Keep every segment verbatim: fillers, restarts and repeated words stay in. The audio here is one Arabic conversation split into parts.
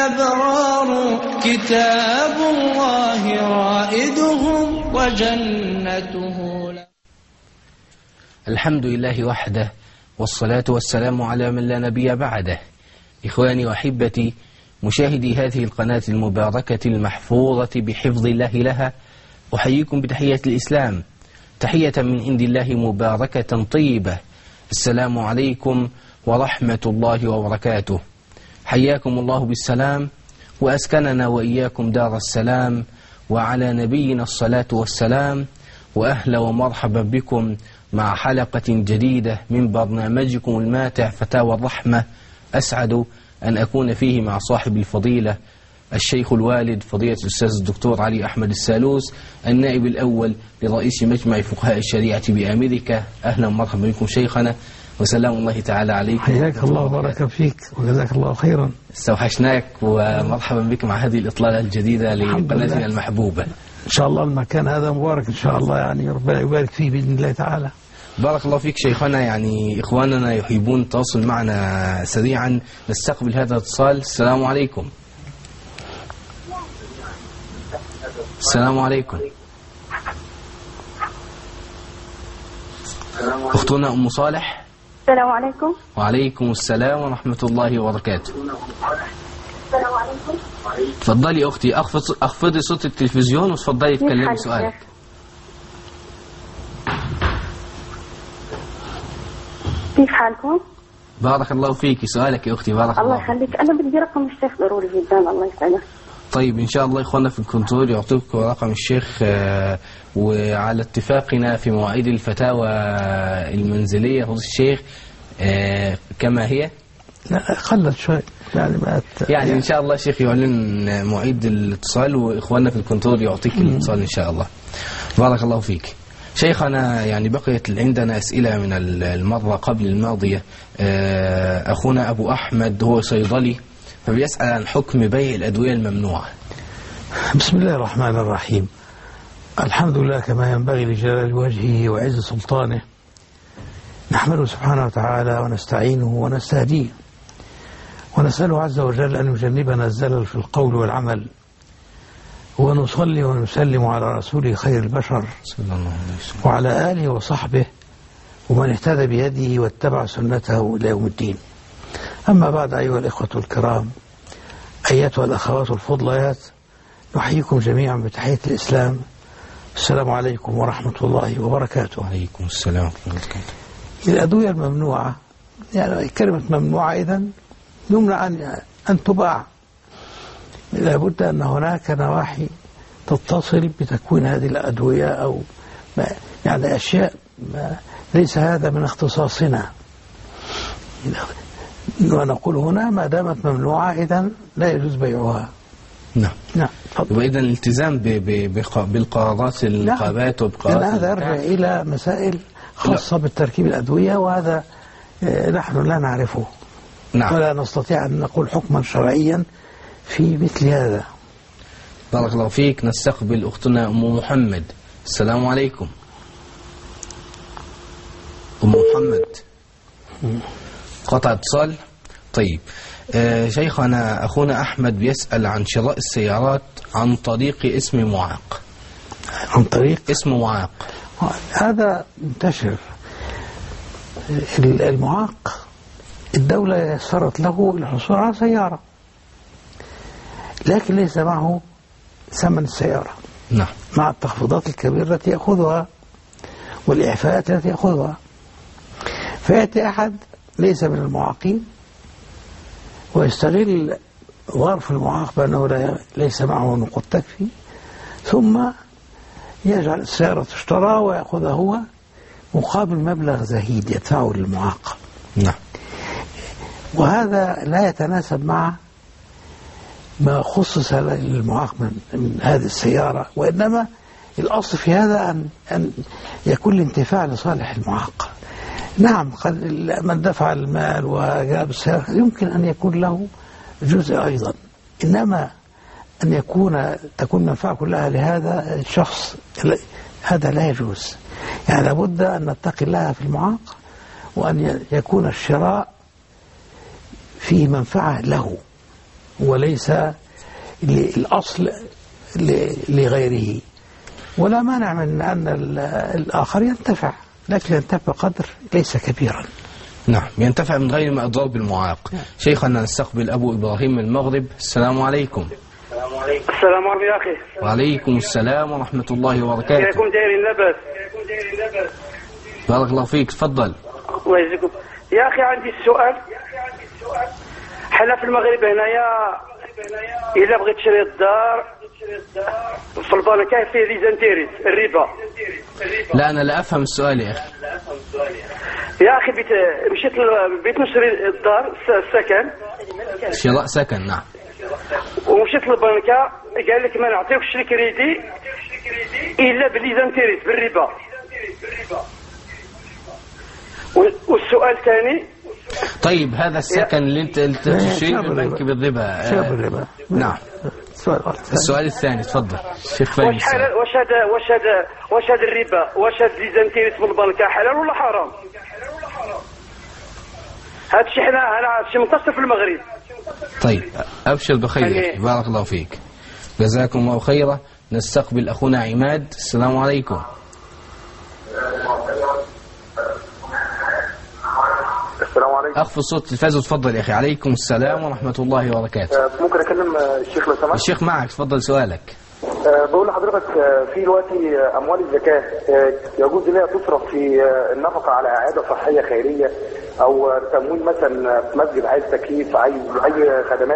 الأبرار كتاب الله رائدهم وجنته لا. الحمد لله وحده، والصلاة والسلام على من لا نبي بعده. إخواني وأحبتي مشاهدي هذه القناة المباركة المحفوظة بحفظ الله لها، أحييكم بتحية الإسلام، تحية من عند الله مباركة طيبة. السلام عليكم ورحمة الله وبركاته. حياكم الله بالسلام، وأسكننا وإياكم دار السلام، وعلى نبينا الصلاة والسلام. وأهلا ومرحبا بكم مع حلقة جديدة من برنامجكم الماتع فتاوى الرحمة. أسعد أن أكون فيه مع صاحب الفضيلة الشيخ الوالد فضيلة الأستاذ الدكتور علي أحمد السالوس، النائب الأول لرئيس مجمع فقهاء الشريعة بأمريكا. أهلا ومرحبا بكم شيخنا، وسلام الله تعالى عليكم. حياك الله وبارك فيك وجزاك الله خيرا. استوحشناك ومرحبا بك مع هذه الإطلالة الجديدة لقناتنا المحبوبة. إن شاء الله المكان هذا مبارك إن شاء الله، يعني ربنا يبارك فيه بإذن الله تعالى. بارك الله فيك شيخنا. يعني إخواننا يحبون التواصل معنا سريعا، نستقبل هذا الاتصال. السلام عليكم. السلام عليكم. أختنا أم صالح. السلام عليكم. وعليكم السلام ورحمة الله وبركاته. السلام عليكم. تفضلي أختي، أخفضي صوت التلفزيون وتفضلي تكلمي سؤالك. كيف حالكم؟ بارك الله فيك. سؤالك يا أختي. بارك الله. الله يخليك. أنا بدي رقم الشيخ ضروري جدا. الله يسعدك. طيب إن شاء الله إخواننا في الكنترول يعطيكم رقم الشيخ، وعلى اتفاقنا في مواعيد الفتاوى المنزلية فضيلة الشيخ كما هي. لا قلت شوي يعني بقت يعني إن شاء الله الشيخ يعلن مواعيد الاتصال، وإخواننا في الكنترول يعطيك الاتصال إن شاء الله. بارك الله فيك شيخنا. يعني بقيت عندنا أسئلة من المرة قبل الماضية. أخونا أبو أحمد هو صيدلي، فبيسأل عن حكم بيع الأدوية الممنوعة. بسم الله الرحمن الرحيم. الحمد لله كما ينبغي لجلال وجهه وعز سلطانه، نحمده سبحانه وتعالى ونستعينه ونستهديه، ونسأله عز وجل أن يجنبنا الزلل في القول والعمل، ونصلي ونسلم على رسوله خير البشر صلى الله عليه وسلم وعلى آله وصحبه ومن اهتدى بيده واتبع سنته إلى يوم الدين. أما بعد، أيها الإخوة الكرام، أيتها الأخوات الفضليات، نحييكم جميعا بتحية الإسلام. السلام عليكم ورحمة الله وبركاته. وعليكم السلام ورحمة الله وبركاته. الأدوية الممنوعة، يعني كلمة ممنوعة إذن يمنع أن أن تباع. لابد أن هناك نواحي تتصل بتكوين هذه الأدوية، أو يعني أشياء ما ليس هذا من اختصاصنا، ونقول هنا ما دامت ممنوعة إذن لا يجوز بيعها. نعم نعم. وإذا الالتزام بالقرارات النقابات وبقرارات هذا يرجع إلى مسائل خاصة بالتركيب الأدوية، وهذا نحن لا نعرفه. نعم. ولا نستطيع أن نقول حكما شرعيا في مثل هذا. بارك الله فيك. نستقبل أختنا أم محمد. السلام عليكم أم محمد. قطع اتصال. طيب آه شيخنا، أخونا أحمد بيسأل عن شراء السيارات عن طريق اسم معاق. عن طريق اسم معاق هذا منتشر. المعاق الدولة يسرت له الحصول على سيارة، لكن ليس معه ثمن السيارة. نعم. مع التخفيضات الكبيرة التي يأخذها والإعفاءات التي يأخذها. فيأتي أحد ليس من المعاقين ويستغل ظرف المعاق بأنه ليس معه نقود تكفي، ثم يجعل السيارة تشترى ويأخذها هو مقابل مبلغ زهيد يدفعه للمعاق. نعم. وهذا لا يتناسب مع ما خصص للمعاق من, من هذه السيارة، وإنما الأصل في هذا أن, أن يكون الانتفاع لصالح المعاق. نعم، قد من دفع المال وجاب السيارة يمكن أن يكون له جزء أيضا، إنما أن يكون تكون منفعة كلها لهذا الشخص هذا لا يجوز. يعني لابد أن نتقي الله في المعاق، وأن يكون الشراء فيه منفعة له وليس الأصل لغيره، ولا مانع من أن الآخر ينتفع، لكن ينتفع قدر ليس كبيرا. نعم، ينتفع من غير ما أضرار بالمعاق. شيخنا نستقبل أبو إبراهيم من المغرب. السلام عليكم. السلام عليكم. السلام عليكم يا أخي. وعليكم السلام ورحمة الله وبركاته. كيفكم دايرين؟ لاباس؟ بارك الله فيك، تفضل. الله يجزيكم. يا أخي عندي السؤال، حنا في المغرب هنايا إلا بغيت تشري الدار في البنكة فيه ليزانتيريس الربا. لا أنا لا أفهم السؤال يا أخي. يا أخي بيت مشيت بيت نشري الدار السكن، شراء سكن. نعم. ومشيت للبنكة قال لك ما نعطيوكش الكريدي إلا بليزانتيريس بالربا. والسؤال الثاني، طيب هذا السكن اللي انت تشتريه من البنك بالربا. شاب الربا. نعم. السؤال الثاني تفضل شيخ فهمي. واش حلال واش هذا واش هذا واش هذا الربا واش هذا ليزانتيريس من البنكة حلال ولا حرام؟ هذا الشيء حنا هذا الشيء منتشر في المغرب. طيب أبشر بخير يا أخي، بارك الله فيك، جزاكم الله خيرا. نستقبل أخونا عماد. السلام عليكم. السلام عليكم. أخفض صوت التلفاز وتفضل يا أخي. عليكم السلام ورحمة الله وبركاته. ممكن أكلم الشيخ لو سمحت؟ الشيخ معك، تفضل سؤالك. بقول لحضرتك في دلوقتي أموال الزكاة يجوز لها تصرف في النفقة على إعادة صحية خيرية أو تمويل مثلا في مسجد عايز تكييف، عايز أي خدمات؟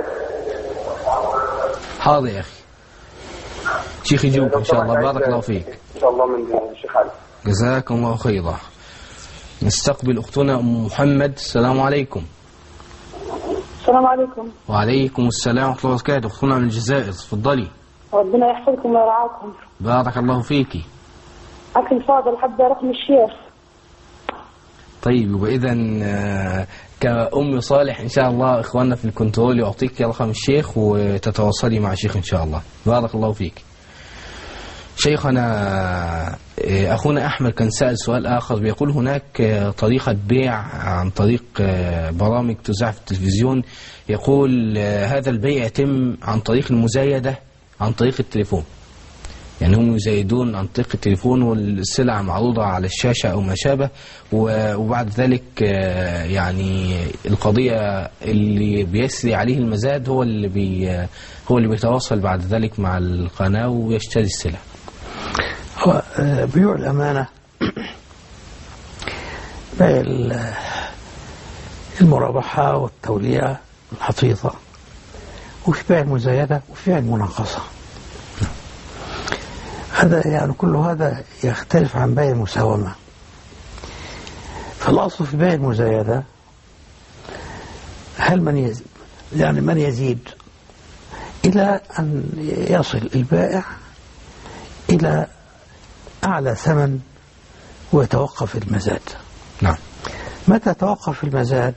حاضر يا أخي، شيخ يجيبك إن شاء الله. بارك الله فيك. إن شاء الله من الشيخ علي. جزاكم الله خيرا. نستقبل أختنا أم محمد. السلام عليكم. السلام عليكم. وعليكم السلام ورحمة الله وبركاته. أختنا من الجزائر، تفضلي. ربنا يحفظكم ويرعاكم. بارك الله فيكي. أخي الفاضل حد رقم الشيخ. طيب يبقى إذا كأم صالح إن شاء الله إخواننا في الكنترول يعطيك رقم الشيخ وتتواصلي مع الشيخ إن شاء الله. بارك الله فيك. شيخنا أخونا أحمد كان سأل سؤال آخر، بيقول هناك طريقة بيع عن طريق برامج تذاع في التلفزيون، يقول هذا البيع يتم عن طريق المزايدة عن طريق التليفون، يعني هم يزايدون عن طريق التليفون والسلع معروضة على الشاشة أو ما شابه، وبعد ذلك يعني القضية اللي بيسري عليه المزاد هو اللي بي هو اللي بيتواصل بعد ذلك مع القناة ويشتري السلع. هو بيوع الأمانة، بيع المرابحة والتولية الحفيظة، وفي بيع المزايدة وفي بيع المناقصة. هذا يعني كل هذا يختلف عن بيع المساومة. فالأصل في بيع المزايدة هل من يزيد، يعني من يزيد إلى أن يصل البائع إلى أعلى ثمن ويتوقف المزاد. نعم. متى توقف المزاد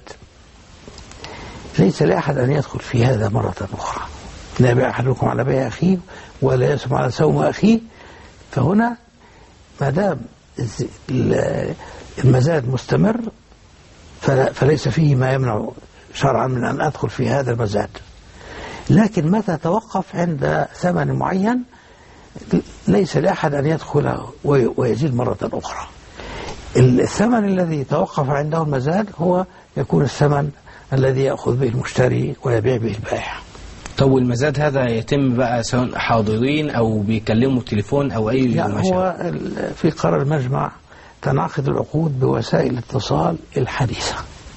ليس لأحد أن يدخل في هذا مرة أخرى. لا يبيع أحدكم على بيع أخيه ولا يسمع على سوم أخيه. فهنا ما دام المزاد مستمر فليس فيه ما يمنع شرعا من أن أدخل في هذا المزاد. لكن متى توقف عند ثمن معين ليس لأحد أن يدخل ويزيد مرة أخرى. الثمن الذي توقف عنده المزاد هو يكون الثمن الذي يأخذ به المشتري ويبيع به البائع. طب المزاد هذا يتم بقى سواء حاضرين أو بيكلموا التليفون أو أي يعني هو في قرار المجمع تنعقد العقود بوسائل الاتصال الحديثة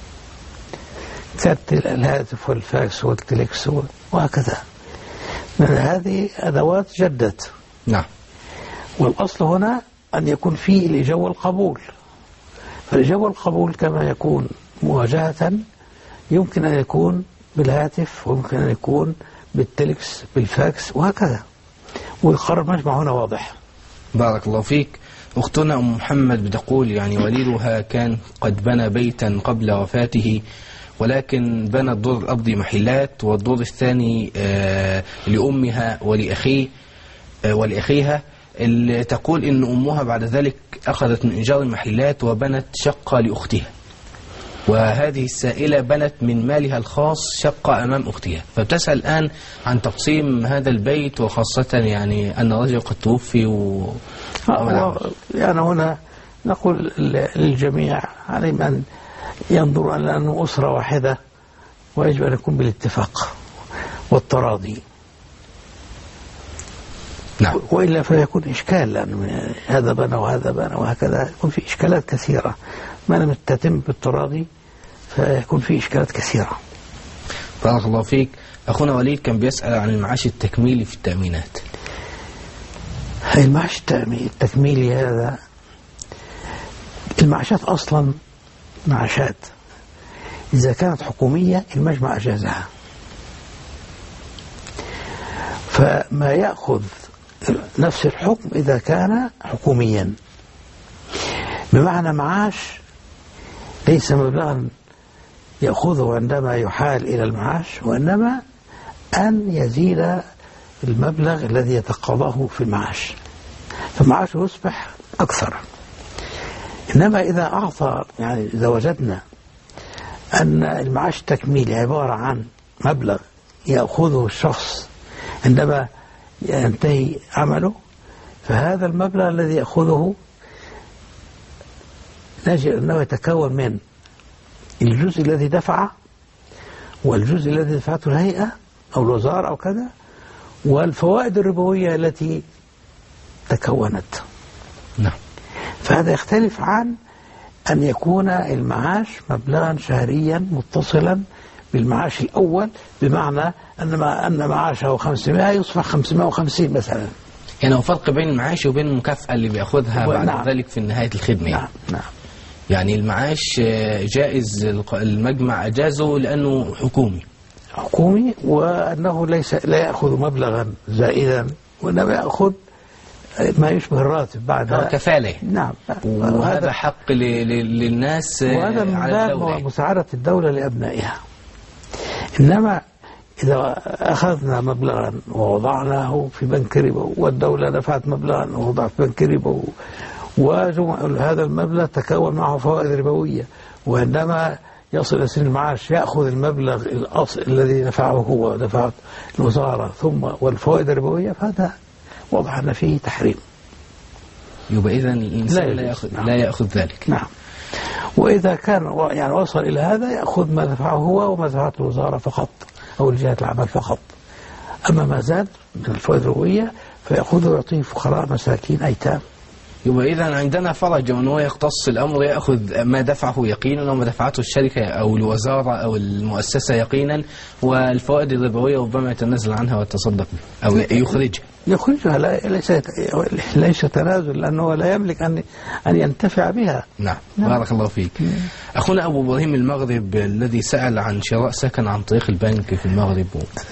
كالهاتف والفاكس والتليكس وهكذا. هذه أدوات جدت. نعم. والأصل هنا أن يكون فيه الإجابة والقبول. فالإجابة والقبول كما يكون مواجهة يمكن أن يكون بالهاتف ويمكن أن يكون بالتليكس بالفاكس وهكذا. والقرار المجمع هنا واضح. بارك الله فيك. أختنا أم محمد بتقول يعني وليدها كان قد بنى بيتا قبل وفاته، ولكن بنى الدور الأرضي محلات والدور الثاني آه لأمها ولأخيه آه ولأخيها، اللي تقول إن أمها بعد ذلك أخذت من إيجار المحلات وبنت شقة لأختها. وهذه السائلة بنت من مالها الخاص شقة أمام أختها، فبتسأل الآن عن تقسيم هذا البيت، وخاصة يعني أن الرجل قد توفي و... يعني هنا نقول للجميع عليهم أن ينظروا أن أنه أسرة واحدة، ويجب أن يكون بالاتفاق والتراضي. نعم. وإلا فيكون إشكال، لأن هذا بنى وهذا بنى وهكذا، يكون في إشكالات كثيرة. ما لم تتم بالتراضي فيكون في إشكالات كثيرة. بارك الله فيك. أخونا وليد كان بيسأل عن المعاش التكميلي في التأمينات. المعاش التكميلي هذا، المعاشات أصلا معاشات إذا كانت حكومية المجمع أجازها، فما يأخذ نفس الحكم إذا كان حكوميا، بمعنى معاش ليس مبلغا يأخذه عندما يحال إلى المعاش، وإنما أن يزيد المبلغ الذي يتقاضاه في المعاش، فالمعاش يصبح أكثر. إنما إذا أعطى، يعني إذا وجدنا أن المعاش التكميلي عبارة عن مبلغ يأخذه الشخص عندما ينتهي عمله، فهذا المبلغ الذي يأخذه نجد أنه يتكون من الجزء الذي دفعه، والجزء الذي دفعته الهيئة أو الوزارة أو كذا، والفوائد الربوية التي تكونت. نعم. فهذا يختلف عن أن يكون المعاش مبلغا شهريا متصلا بالمعاش الأول، بمعنى أن أن معاشه خمسمائة يصبح خمسمائة وخمسين مثلا. يعني هو فرق بين المعاش وبين المكافأة اللي بيأخذها بعد نعم. ذلك في نهاية الخدمة. نعم. نعم. يعني المعاش جائز، المجمع أجازه لأنه حكومي حكومي، وأنه ليس لا يأخذ مبلغا زائدا، وإنما يأخذ ما يشبه الراتب بعد كفالة. نعم. وهذا حق للناس، وهذا من على باب مساعدة الدولة لأبنائها. إنما إذا أخذنا مبلغا ووضعناه في بنك ربا، والدولة دفعت مبلغا ووضع في بنك ربا، وهذا المبلغ تكون معه فوائد ربوية، وعندما يصل إلى سن المعاش يأخذ المبلغ الأصل الذي دفعه هو ودفعت الوزارة ثم والفوائد الربوية، فهذا واضح أن فيه تحريم. يبقى إذن الإنسان لا, لا يأخذ نعم. لا يأخذ ذلك. نعم. وإذا كان يعني وصل إلى هذا يأخذ ما دفعه هو وما دفعت الوزارة فقط أو الجهات العمل فقط. أما ما زاد من الفوائد الربوية فيأخذه ويعطيه فقراء مساكين أيتام. يبقى إذا عندنا فرج أنه يختص الأمر، يأخذ ما دفعه يقينا وما دفعته الشركة أو الوزارة أو المؤسسة يقينا، والفوائد الربوية ربما يتنازل عنها ويتصدق أو يخرجها. يخرجها ليس ليس تنازل، لأنه لا يملك أن أن ينتفع بها. نعم. نعم. بارك الله فيك. مم. أخونا أبو إبراهيم المغرب الذي سأل عن شراء سكن عن طريق البنك في المغرب.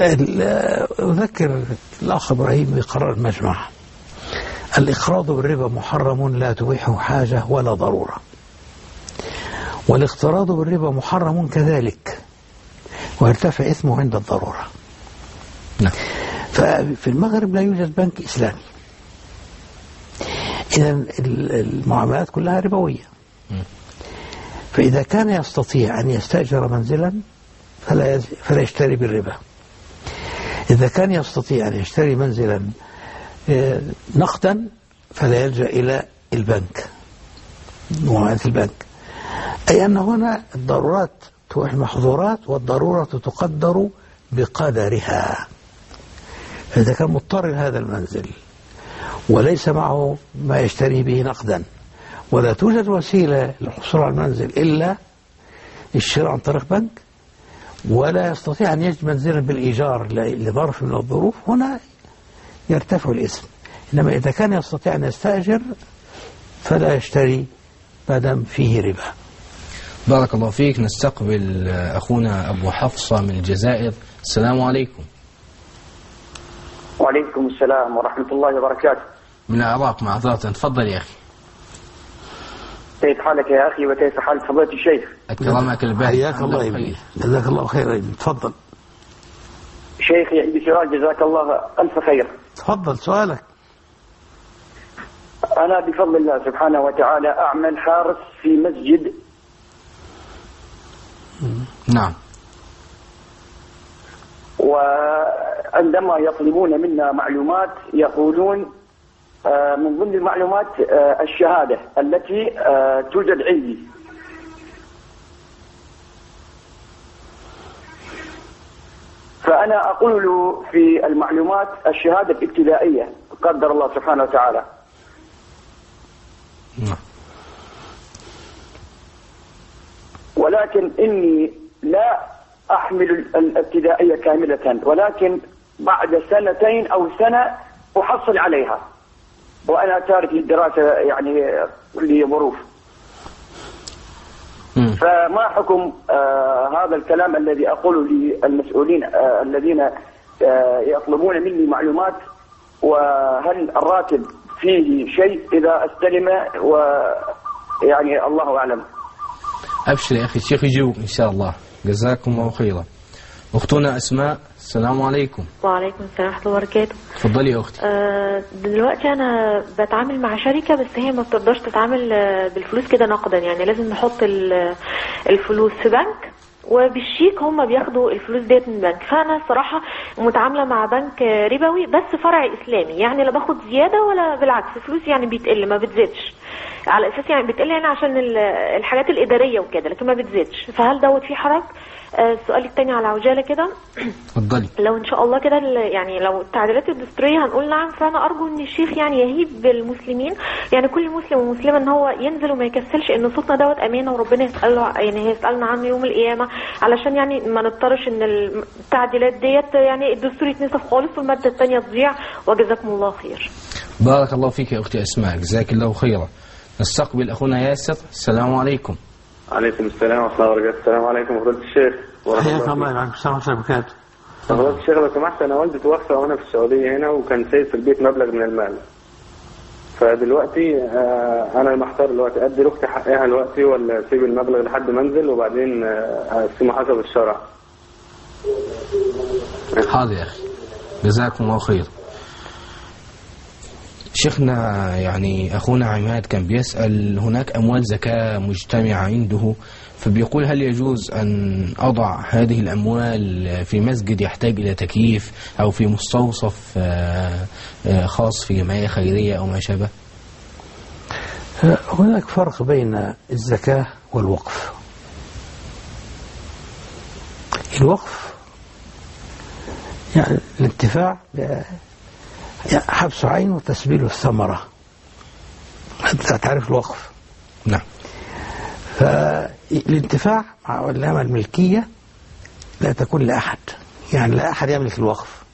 أذكر الأخ إبراهيم بقرار المجمع: الإقراض بالربا محرم لا تبيحه حاجة ولا ضرورة، والاقتراض بالربا محرم كذلك ويرتفع إثمه عند الضرورة. نعم. ففي المغرب لا يوجد بنك إسلامي، إذن المعاملات كلها ربوية. فإذا كان يستطيع أن يستأجر منزلا فلا فلا يشتري بالربا. إذا كان يستطيع أن يشتري منزلا نقدا فلا يلجأ إلى البنك، معاملات البنك. أي أن هنا الضرورات تبيح المحظورات، والضرورة تقدر بقدرها. فإذا كان مضطر لهذا المنزل وليس معه ما يشتري به نقدا، ولا توجد وسيلة للحصول على المنزل إلا الشراء عن طريق بنك، ولا يستطيع أن يجد منزلا بالإيجار لظرف من الظروف، هنا يرتفع الإثم. إنما إذا كان يستطيع أن يستأجر فلا يشتري ما دام فيه ربا. بارك الله فيك. نستقبل أخونا أبو حفصة من الجزائر. السلام عليكم. وعليكم السلام ورحمة الله وبركاته. من العراق معذرة. تفضل يا أخي. كيف حالك يا أخي وكيف حال فضيلة الشيخ؟ أكرمك الباري. حياك الله يبارك. جزاك الله خيرا. تفضل شيخي. عندي سؤال جزاك الله ألف خير. تفضل سؤالك. أنا بفضل الله سبحانه وتعالى أعمل حارس في مسجد نعم. وعندما يطلبون منا معلومات يقولون من ضمن المعلومات الشهادة التي توجد عندي. فأنا أقول له في المعلومات الشهادة الابتدائية قدر الله سبحانه وتعالى. نعم. ولكن إني لا أحمل الابتدائية كاملة، ولكن بعد سنتين أو سنة أحصل عليها وأنا تارك للدراسة يعني لظروف. فما حكم آه هذا الكلام الذي أقوله للمسؤولين آه الذين آه يطلبون مني معلومات، وهل الراتب فيه شيء إذا استلم، ويعني الله أعلم. أبشر يا أخي الشيخ يجيبك إن شاء الله، جزاكم الله خيرا. أختنا أسماء، السلام عليكم. وعليكم السلام ورحمة الله وبركاته. تفضلي يا أختي. أه دلوقتي أنا بتعامل مع شركة، بس هي ما بتقدرش تتعامل بالفلوس كده نقدا، يعني لازم نحط الفلوس في بنك، وبالشيك هم بياخدوا الفلوس ديت من البنك. فأنا صراحة متعاملة مع بنك ربوي بس فرع إسلامي، يعني لا باخد زيادة ولا بالعكس، فلوس يعني بيتقل ما بتزيدش، على أساس يعني بتقل يعني عشان الحاجات الإدارية وكده، لكن ما بتزيدش. فهل دوت فيه حرج؟ السؤال الثاني على عجالة كده، اتفضلي. لو ان شاء الله كده يعني لو التعديلات الدستورية هنقول نعم، فانا ارجو ان الشيخ يعني يهيب بالمسلمين، يعني كل مسلم ومسلمة ان هو ينزل وما يكسلش، ان صوتنا دوت امانة وربنا يسأله يعني هيسألنا عنه يوم القيامة، علشان يعني ما نضطرش ان التعديلات ديت يعني الدستور يتنسف خالص والمادة الثانية تضيع. وجزاكم الله خير. بارك الله فيك يا اختي اسماء، جزاك الله خيرا. نستقبل اخونا ياسر، السلام عليكم. عليكم السلام ورحمة الله وبركاته. السلام عليكم فضيلة الشيخ. حياك الله. وعليكم السلام ورحمة الله وبركاته. فضيلة الشيخ لو سمحت، أنا والدي توفى وأنا في السعودية هنا، وكان سايب في البيت مبلغ من المال. فدلوقتي آه أنا محتار دلوقتي، أدي لأختي حقها دلوقتي ولا أسيب المبلغ لحد ما أنزل وبعدين أقسمه حسب الشرع؟ حاضر يا أخي، جزاكم الله خير. شيخنا يعني أخونا عماد كان بيسأل، هناك أموال زكاة مجتمعة عنده، فبيقول هل يجوز أن أضع هذه الأموال في مسجد يحتاج إلى تكييف أو في مستوصف خاص في جمعية خيرية أو ما شابه؟ هناك فرق بين الزكاة والوقف. الوقف يعني الانتفاع حبس عين وتسبيل الثمرة، أنت تعرف الوقف. نعم. فالانتفاع مع علامة الملكية لا تكون لأحد، يعني لا أحد يملك الوقف،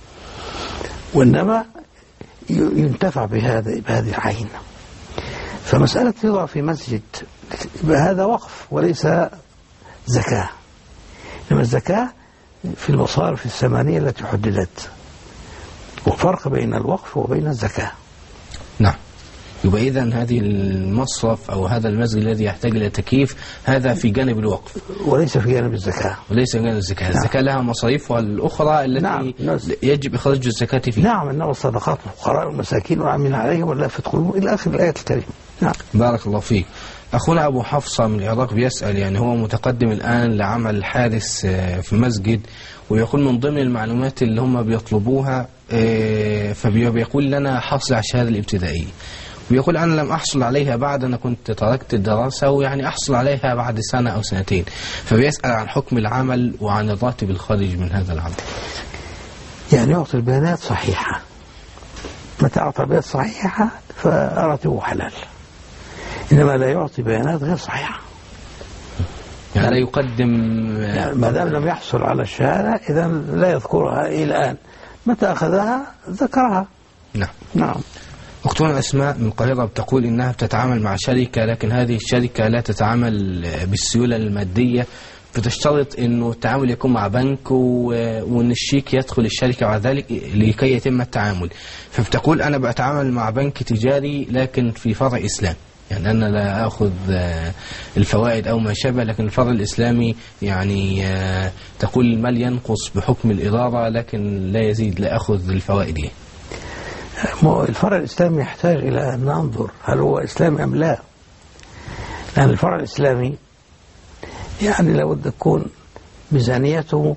وإنما ينتفع بهذا بهذه العين. فمسألة يضع في مسجد هذا وقف وليس زكاة، إنما الزكاة في المصارف الثمانية التي حددت، وفرق بين الوقف وبين الزكاة. نعم. يبقى إذن هذه المصرف أو هذا المسجد الذي يحتاج إلى تكييف هذا في جانب الوقف وليس في جانب الزكاة. وليس في جانب الزكاة. نعم. الزكاة لها مصاريفها الأخرى التي نعم. يجب إخراج الزكاة فيها. نعم، إنما الصدقات للفقراء والمساكين والعاملين عليهم واللافت قلوبهم إلى آخر الآية الكريمة. نعم. بارك الله فيك. أخونا أبو حفصة من العراق بيسأل، يعني هو متقدم الآن لعمل حادث في مسجد، ويقول من ضمن المعلومات اللي هم بيطلبوها فبيقول لنا حصل على الشهادة الابتدائية، ويقول أنا لم أحصل عليها بعد، أنا كنت تركت الدراسة ويعني أحصل عليها بعد سنة أو سنتين، فبيسأل عن حكم العمل وعن الراتب الخارج من هذا العمل. يعني يعطي البيانات صحيحة، متى أعطى بيانات صحيحة فراتبه حلال، إنما لا يعطي بيانات غير صحيحة، يعني لا يقدم يعني ما دام لم يحصل على الشهادة إذا لا يذكرها إلى الآن، متى أخذها ذكرها. نعم. نعم. أختنا أسماء من القاهرة بتقول إنها بتتعامل مع شركة، لكن هذه الشركة لا تتعامل بالسيولة المادية، فتشترط إنه التعامل يكون مع بنك وإن الشيك يدخل الشركة بعد ذلك لكي يتم التعامل. فبتقول أنا بتعامل مع بنك تجاري لكن في فرع إسلام، يعني أنا لا أخذ الفوائد أو ما شابه، لكن الفرع الإسلامي يعني تقول المال ينقص بحكم الإدارة لكن لا يزيد، لا أخذ الفوائد. الفرع الإسلامي يحتاج إلى أن ننظر هل هو إسلامي أم لا، لأن الفرع الإسلامي يعني لابد تكون ميزانيته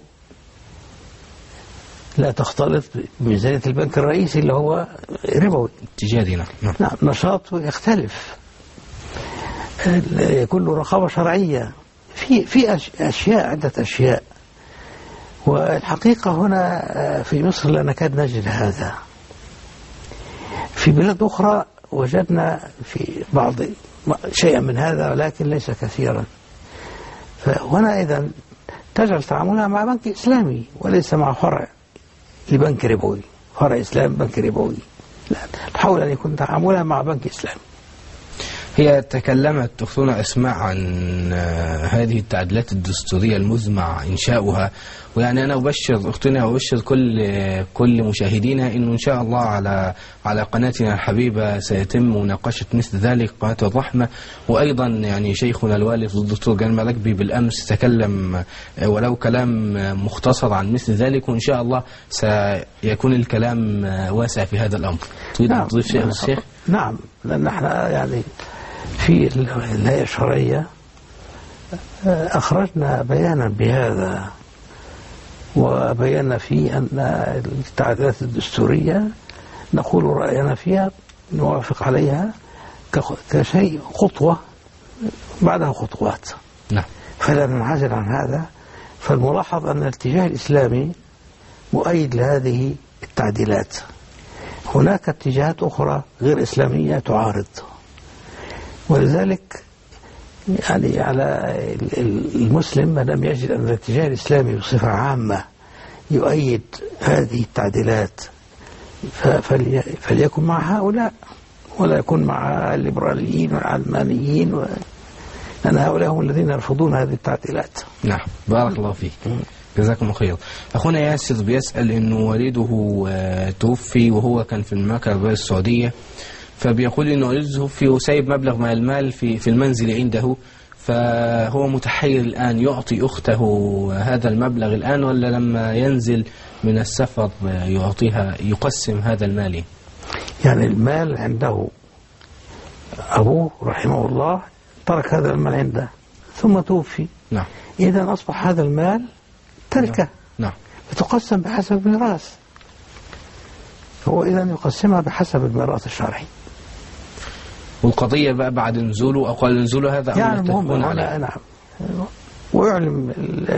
لا تختلط بميزانية البنك الرئيسي اللي هو ربوي تجاري. نعم. نعم. نشاطه يختلف، يكون له رقابة شرعية في في أشياء، عدة أشياء. والحقيقة هنا في مصر لا نكاد نجد هذا. في بلاد أخرى وجدنا في بعض شيئا من هذا ولكن ليس كثيرا. فهنا إذن تجعل تعاملها مع بنك إسلامي وليس مع فرع لبنك ربوي، فرع إسلام بنك ربوي، لا، تحاول أن يكون تعاملها مع بنك إسلامي. هي تكلمت أختنا أسماء عن هذه التعديلات الدستورية المزمع إنشاؤها، ويعني أنا أبشر أختنا وأبشر كل كل مشاهدينا إنه إن شاء الله على على قناتنا الحبيبة سيتم مناقشة مثل ذلك، قناة الرحمة. وأيضا يعني شيخنا الوالد الدكتور جان مراكبي بالأمس تكلم ولو كلام مختصر عن مثل ذلك، وإن شاء الله سيكون الكلام واسع في هذا الأمر. تريد أن تضيف شيء الشيخ؟ نعم، لأن احنا يعني في الهيئة الشرعية أخرجنا بيانا بهذا، وبينا فيه أن التعديلات الدستورية نقول رأينا فيها، نوافق عليها كشيء خطوة بعدها خطوات. نعم. فلا ننعزل عن هذا. فالملاحظ أن الاتجاه الإسلامي مؤيد لهذه التعديلات. هناك اتجاهات أخرى غير إسلامية تعارض، ولذلك يعني على المسلم ما لم يجد أن الاتجاه الإسلامي بصفة عامة يؤيد هذه التعديلات فليكن مع هؤلاء ولا يكون مع الليبراليين والعلمانيين و... لأن هؤلاء هم الذين يرفضون هذه التعديلات. نعم، بارك الله فيك، جزاكم الله خير. أخونا ياسر بيسأل إنه والده توفي وهو كان في المملكة السعودية، فبيقول إنه والده توفي وسايب مبلغ من المال في في المنزل عنده، فهو متحير الآن يعطي أخته هذا المبلغ الآن ولا لما ينزل من السفر يعطيها يقسم هذا المال؟ يعني المال عنده، أبوه رحمه الله ترك هذا المال عنده ثم توفي. نعم. إذا أصبح هذا المال تركه. نعم. فتقسم بحسب الميراث. هو إذا يقسمها بحسب الميراث الشرعي. والقضية بقى بعد نزوله أو قبل نزوله هذا يعني مهم عليه. نعم. ويعلم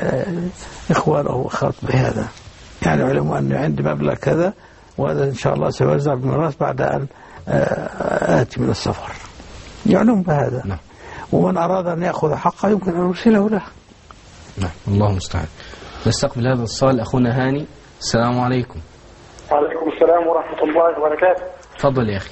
إخوانه وأخواته بهذا، يعني يعلموا أن عندي مبلغ كذا وهذا إن شاء الله سيوزع بالميراث بعد أن آتي من السفر، يعلم بهذا. نعم. ومن أراد أن يأخذ حقه يمكن أن يرسله له. نعم، الله المستعان. نستقبل هذا الصال أخونا هاني. السلام عليكم. وعليكم السلام ورحمة الله وبركاته. تفضل يا أخي.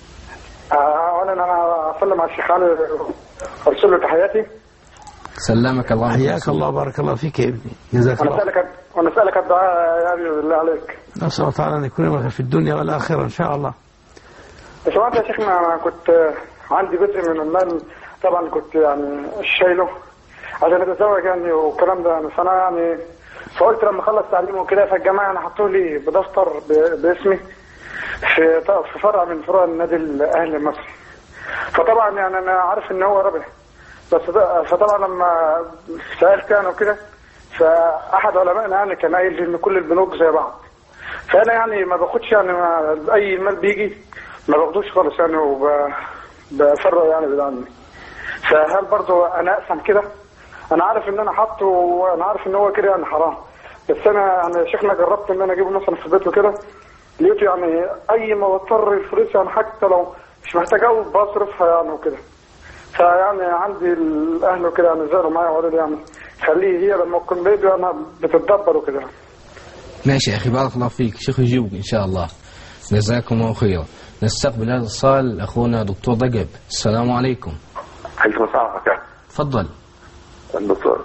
أولا أنا أسلم على الشيخ علي وأرسل له تحياتي. سلمك الله. حياك الله، بارك الله فيك يا ابني، جزاك الله. وأنا أسألك الدعاء يا أبي بالله عليك. نسأل الله تعالى أن يكون في الدنيا والآخرة إن شاء الله. سمعت يا شيخنا، أنا كنت عندي جزء من المال طبعا كنت يعني شايله عشان أتزوج يعني والكلام ده يعني، فأنا يعني فقلت لما أخلص تعليمه وكده فالجماعة يعني حطوا لي بدفتر باسمي في في فرع من فروع النادي الأهلي المصري. فطبعا يعني أنا عارف إن هو ربح، بس فطبعا لما سألت يعني وكده فأحد علمائنا يعني كان قايل إن كل البنوك زي بعض، فأنا يعني ما باخدش يعني أي مال بيجي ما باخدوش خالص يعني وبفرق يعني بعيد عني. فهل برضو أنا أقسم كده؟ أنا عارف إن أنا حاطه وأنا عارف إن هو كده يعني حرام، بس أنا يعني شيخنا جربت إن أنا أجيبه مثلا في البيت وكده لقيته يعني أي ما بضطر الفلوس يعني حتى لو مش محتاج أوي بصرفها يعني وكده. فيعني عندي الأهل وكده يعني زعلوا معايا وقالوا لي يعني خليه هي لما تكون بيبي أنا بتتدبر وكده. ماشي يا أخي، بارك الله فيك، شيخ يجيبك إن شاء الله، جزاكم الله خيرا. نستقبل هذا الصال أخونا دكتور رجب. السلام عليكم. عليكم السلام ورحمة. تفضل. الدكتور،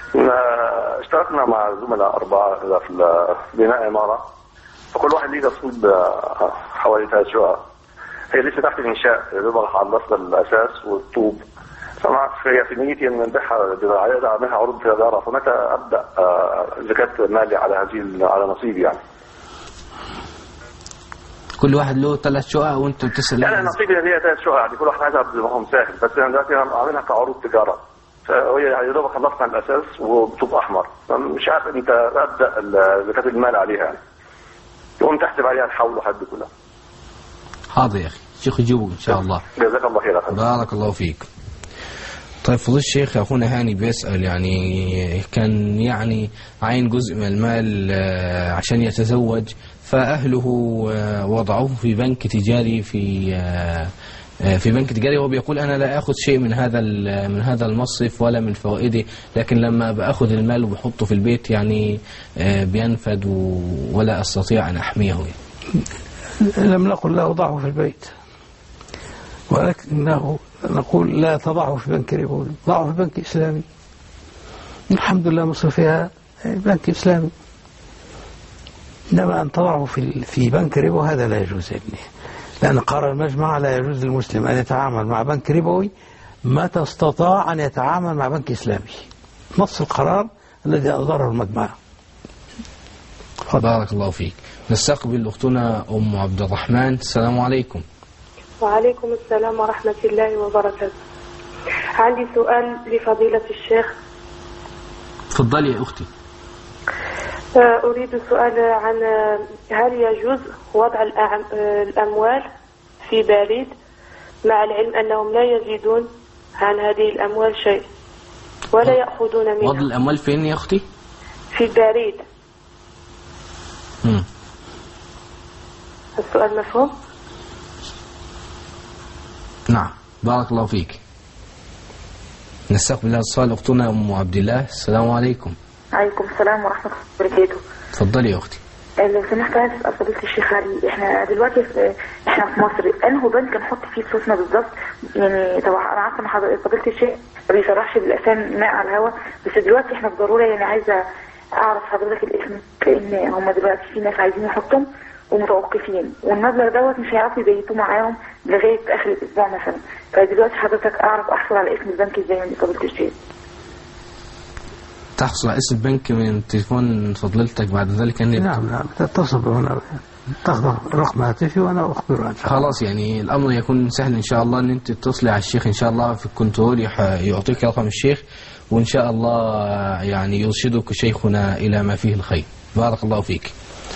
اشتركنا مع زملاء أربعة في بناء عمارة، فكل واحد ليه نصيب حوالي ثلاث شقق. هي لسه تحت الإنشاء، يضغط على النصب الأساس والطوب. فمع هي في نيتي أن نبيعها بدعاية أعملها عروض تجارة، فمتى أبدأ زكاة مالي على هذه على نصيبي يعني؟ كل واحد له ثلاث شقق وأنتم تسألوا؟ يعني نصيبي هي ثلاث شقق يعني، كل واحد عايزها بمهم ساهل، بس أنا دلوقتي أعملها كعروض تجارة. فهي يعني دوبك خلصنا الاساس وبطوب احمر، فمش عارف انت ابدا زكاه المال عليها يعني. يقوم تحسب عليها الحول وحد كلها. حاضر يا اخي، الشيخ يجيبه ان شاء الله. جزاك الله خير يا اخي. بارك الله فيك. طيب فضيلة الشيخ، أخونا هاني بيسأل يعني كان يعني عين جزء من المال عشان يتزوج، فأهله وضعوه في بنك تجاري في في بنك تجاري، وهو بيقول أنا لا أخذ شيء من هذا من هذا المصرف ولا من فوائده، لكن لما بأخذ المال وبحطه في البيت يعني بينفد ولا أستطيع أن أحميه. لم نقل له ضعه في البيت، ولكنه نقول لا تضعه في بنك ربوي، ضعه في بنك إسلامي. الحمد لله مصر فيها بنك إسلامي، إنما أن تضعه في في بنك ربوي هذا لا يجوز ابنه، لأن قرار المجمع لا يجوز للمسلم أن يتعامل مع بنك ربوي متى استطاع أن يتعامل مع بنك إسلامي. نص القرار الذي أصدره المجمع. بارك الله فيك. نستقبل أختنا أم عبد الرحمن. السلام عليكم. وعليكم السلام ورحمة الله وبركاته. عندي سؤال لفضيلة الشيخ. تفضلي يا أختي. أريد السؤال عن هل يجوز وضع الأموال في بريد مع العلم أنهم لا يزيدون عن هذه الأموال شيء ولا يأخذون منها؟ وضع الأموال فين يا أختي؟ في البريد. مم. السؤال مفهوم؟ نعم بارك الله فيك. نستقبل اتصال أختنا أم عبد الله. السلام عليكم. عليكم السلام ورحمة الله وبركاته. تفضلي يا أختي. لو سمحت عايز أسأل فضيلة الشيخ علي، احنا دلوقتي في احنا في مصر انه بنك نحط فيه فلوسنا بالظبط؟ يعني طبعا انا عارفه ان فضيلة الشيخ ما بيصرحش بالاسامي على الهوا، بس دلوقتي احنا بضروره يعني عايزه اعرف حضرتك الاسم، لان هم دلوقتي في ناس عايزين يحطهم ومتوقفين، والمبلغ دوت مش هيعرفوا يبيتوه معاهم لغايه اخر الاسبوع مثلا، فدلوقتي حضرتك اعرف احصل على اسم البنك ازاي من فضيلة الشيخ؟ تحصل على اسم البنك من تليفون فضلتك بعد ذلك النت. نعم نعم تتصل هنا، تاخذ رقم هاتفي وانا اخبره. خلاص يعني الامر يكون سهل ان شاء الله، ان انت تتصلي على الشيخ ان شاء الله في الكنترول يعطيك رقم الشيخ، وان شاء الله يعني يرشدك شيخنا الى ما فيه الخير. بارك الله فيك.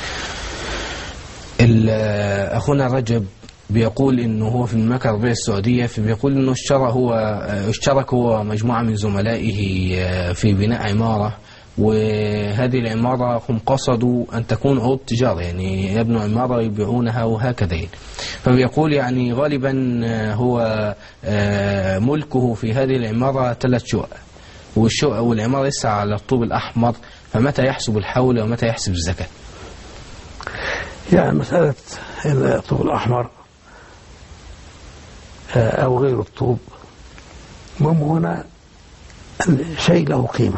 اخونا رجب بيقول انه هو في المملكه العربيه السعوديه، فبيقول انه اشترى هو اشترك هو مجموعه من زملائه في بناء عماره، وهذه العماره هم قصدوا ان تكون عروض تجاره، يعني يبنوا عماره يبيعونها وهكذا. فبيقول يعني غالبا هو ملكه في هذه العماره ثلاث شقق، والشقق والعماره لسه على الطوب الاحمر، فمتى يحسب الحول ومتى يحسب الزكاه؟ يعني مساله الطوب الاحمر أو غير الطوب، المهم هنا شيء له قيمة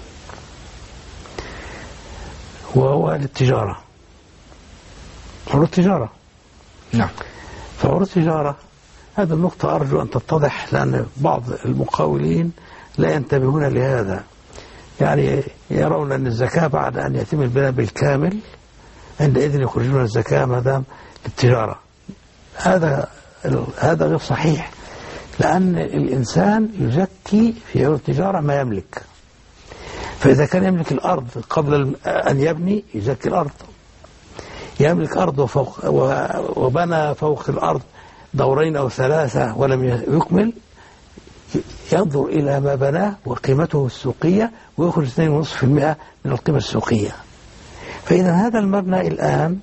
وهو للتجارة، عروض التجارة. نعم. فعروض التجارة هذه النقطة أرجو أن تتضح، لأن بعض المقاولين لا ينتبهون لهذا، يعني يرون أن الزكاة بعد أن يتم البناء بالكامل عندئذ يخرجون الزكاة ما دام للتجارة. هذا هذا غير صحيح، لأن الإنسان يزكي في عروض التجارة ما يملك، فإذا كان يملك الأرض قبل أن يبني يزكي الأرض، يملك أرض وفوق وبنى فوق الأرض دورين أو ثلاثة ولم يكمل، ينظر إلى ما بناه وقيمته السوقية ويخرج اثنين فاصلة خمسة بالمئة من القيمة السوقية. فإذا هذا المبنى الآن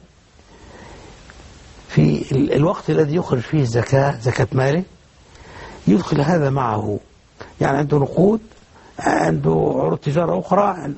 في الوقت الذي يخرج فيه الزكاة، زكاة ماله، يدخل هذا معه، يعني عنده نقود، عنده عروض تجارة أخرى،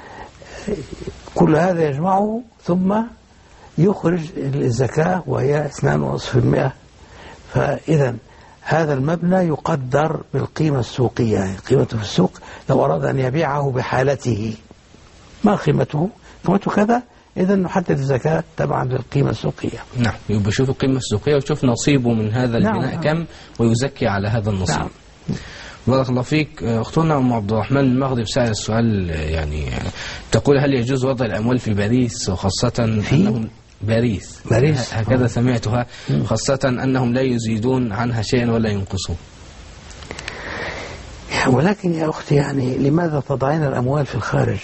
كل هذا يجمعه ثم يخرج الزكاة وهي اثنين فاصلة خمسة بالمئة. فإذا هذا المبنى يقدر بالقيمة السوقية، يعني قيمته في السوق لو أراد أن يبيعه بحالته ما قيمته؟ قيمته كذا، إذا نحدد الزكاة تبعا للقيمة السوقية. نعم، يبقى يشوف القيمة السوقية ويشوف نصيبه من هذا البناء نعم. كم، ويزكي على هذا النصيب. نعم. بارك الله فيك. أختنا أم عبد الرحمن من المغرب سأل السؤال، يعني تقول هل يجوز وضع الأموال في باريس، وخاصة أنهم باريس باريس هكذا أوه. سمعتها، خاصة أنهم لا يزيدون عنها شيئا ولا ينقصون. ولكن يا أختي يعني لماذا تضعين الأموال في الخارج؟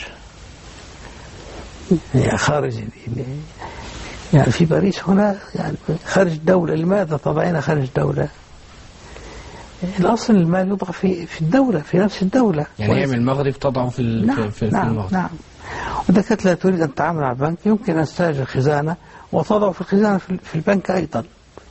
يعني خارج يعني في باريس هنا يعني خارج الدولة، لماذا تضعين خارج الدولة؟ الأصل المال يوضع في في الدولة، في نفس الدولة. يعني هي من المغرب تضعه في نعم في, في نعم المغرب. نعم. وإذا كانت لا تريد أن تعامل مع البنك يمكن أن تستأجر خزانة وتضعه في الخزانة في البنك أيضا.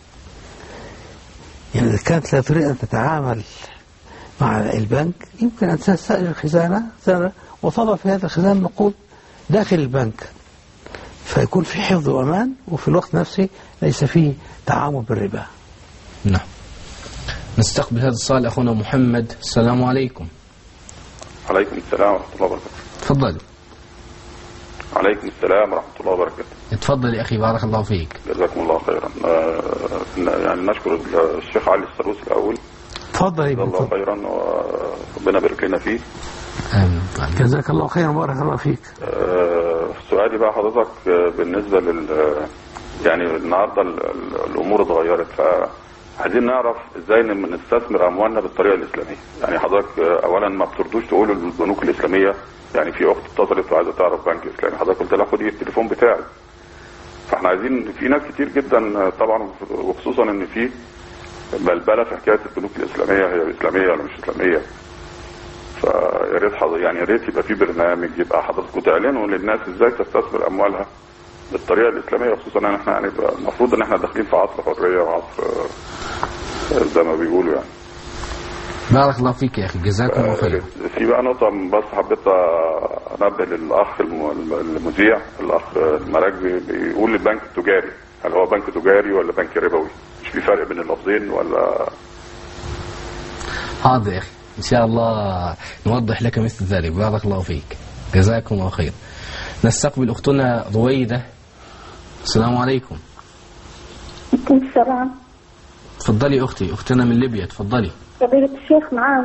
يعني إذا كانت لا تريد أن تتعامل مع البنك يمكن أن تستأجر خزانة وتضع في هذا الخزانة نقود داخل البنك، فيكون في حفظ وأمان وفي الوقت نفسه ليس فيه تعامل بالربا. نعم. نستقبل هذا السؤال أخونا محمد. السلام عليكم. عليكم السلام ورحمة الله وبركاته. تفضل. عليكم السلام ورحمة الله وبركاته. تفضل يا أخي بارك الله فيك. جزاكم الله خيرا. آه يعني نشكر الشيخ علي السروس الأول. تفضل يا جزاك الله خيرا وربنا يبارك لنا فيه. آمين. جزاك الله خيرا وبارك الله فيك. آه سؤالي بقى حضرتك بالنسبة لل يعني النهارده الأمور اتغيرت، فعايزين نعرف ازاي نستثمر أموالنا بالطريقة الإسلامية. يعني حضرتك أولا ما بتردوش تقولوا البنوك الإسلامية، يعني في أخت اتصلت وعايزة تعرف بنك إسلامي، حضرتك قلت لها خدي التليفون بتاعي. فاحنا عايزين، في ناس كتير جدا طبعا وخصوصا ان في بلبله في حكايه البنوك الاسلاميه، هي اسلاميه ولا مش اسلاميه. فيا ريت يعني يا ريت يبقى في برنامج يبقى حضراتكم تعلنوا للناس ازاي تستثمر اموالها بالطريقه الاسلاميه، خصوصا ان احنا يعني المفروض ان احنا داخلين في عصر حريه وعصر زي ما بيقولوا يعني. بارك الله فيك يا اخي جزاكم الله خير. في بقى نقطه بس حبيت انبه للاخ المذيع الاخ المراكبي بيقول البنك التجاري، هل هو بنك تجاري ولا بنك ربوي؟ مش في فرق بين اللفظين ولا؟ حاضر يا اخي ان شاء الله نوضح لك مثل ذلك. بارك الله فيك جزاكم الله خير. نستقبل اختنا رويده. السلام عليكم. وعليكم السلام. تفضلي اختي، اختنا من ليبيا، تفضلي. فضيلة الشيخ معاذ.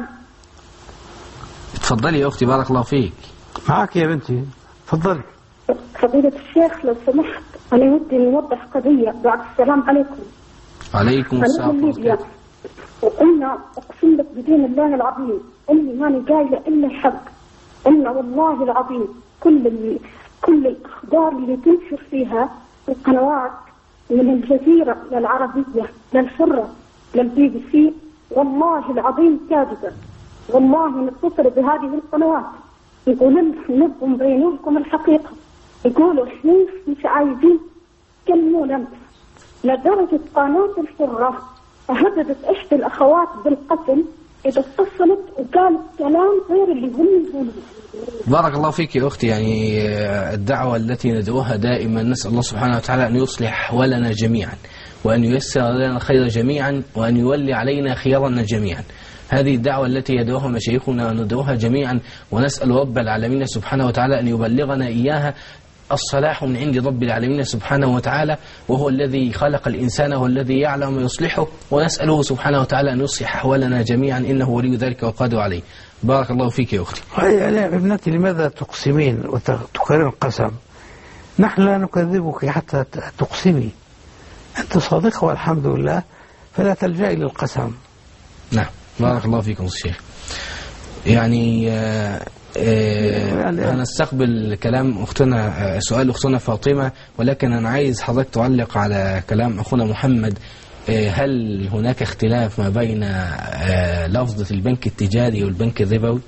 تفضلي يا اختي بارك الله فيك. معك يا بنتي تفضلي. فضيلة الشيخ لو سمحت انا ودي نوضح قضية. بعد السلام عليكم. عليكم السلام. انا من ليبيا وقلنا اقسم لك بدين الله العظيم اني ماني قايله الا الحق. قلنا والله العظيم كل اللي كل الاخبار اللي تنشر فيها القنوات من الجزيره للعربيه للحره للبي بي سي والله العظيم كاذبه. والله نتصل بهذه القنوات يقولون نبغوا نبين لكم الحقيقه، يقولوا احنا مش عايزين تكلمونا لدرجه قناه الحره هددت احدى الاخوات بالقتل اذا اتصلت وقالت كلام غير اللي هم يقولوه. بارك الله فيك يا أختي. يعني الدعوة التي ندعوها دائما نسأل الله سبحانه وتعالى أن يصلح أحوالنا جميعا وأن ييسر لنا الخير جميعا وأن يولي علينا خيارنا جميعا. هذه الدعوة التي يدعوها مشايخنا ندعوها جميعا، ونسأل رب العالمين سبحانه وتعالى أن يبلغنا إياها. الصلاح من عند رب العالمين سبحانه وتعالى، وهو الذي خلق الإنسان وهو الذي يعلم ويصلحه، ونسأله سبحانه وتعالى أن يصلح أحوالنا جميعا إنه ولي ذلك والقادر عليه. بارك الله فيك يا أختي. يا ابنتي لماذا تقسمين وتكررين القسم؟ نحن لا نكذبك حتى تقسمي، أنت صادقة والحمد لله، فلا تلجأي للقسم. نعم بارك الله فيكم الشيخ. يعني آه آه أنا استقبل كلام أختنا آه سؤال أختنا فاطمة، ولكن أنا عايز حضرتك تعلق على كلام أخونا محمد. آه هل هناك اختلاف ما بين آه لفظة البنك التجاري والبنك الربوي؟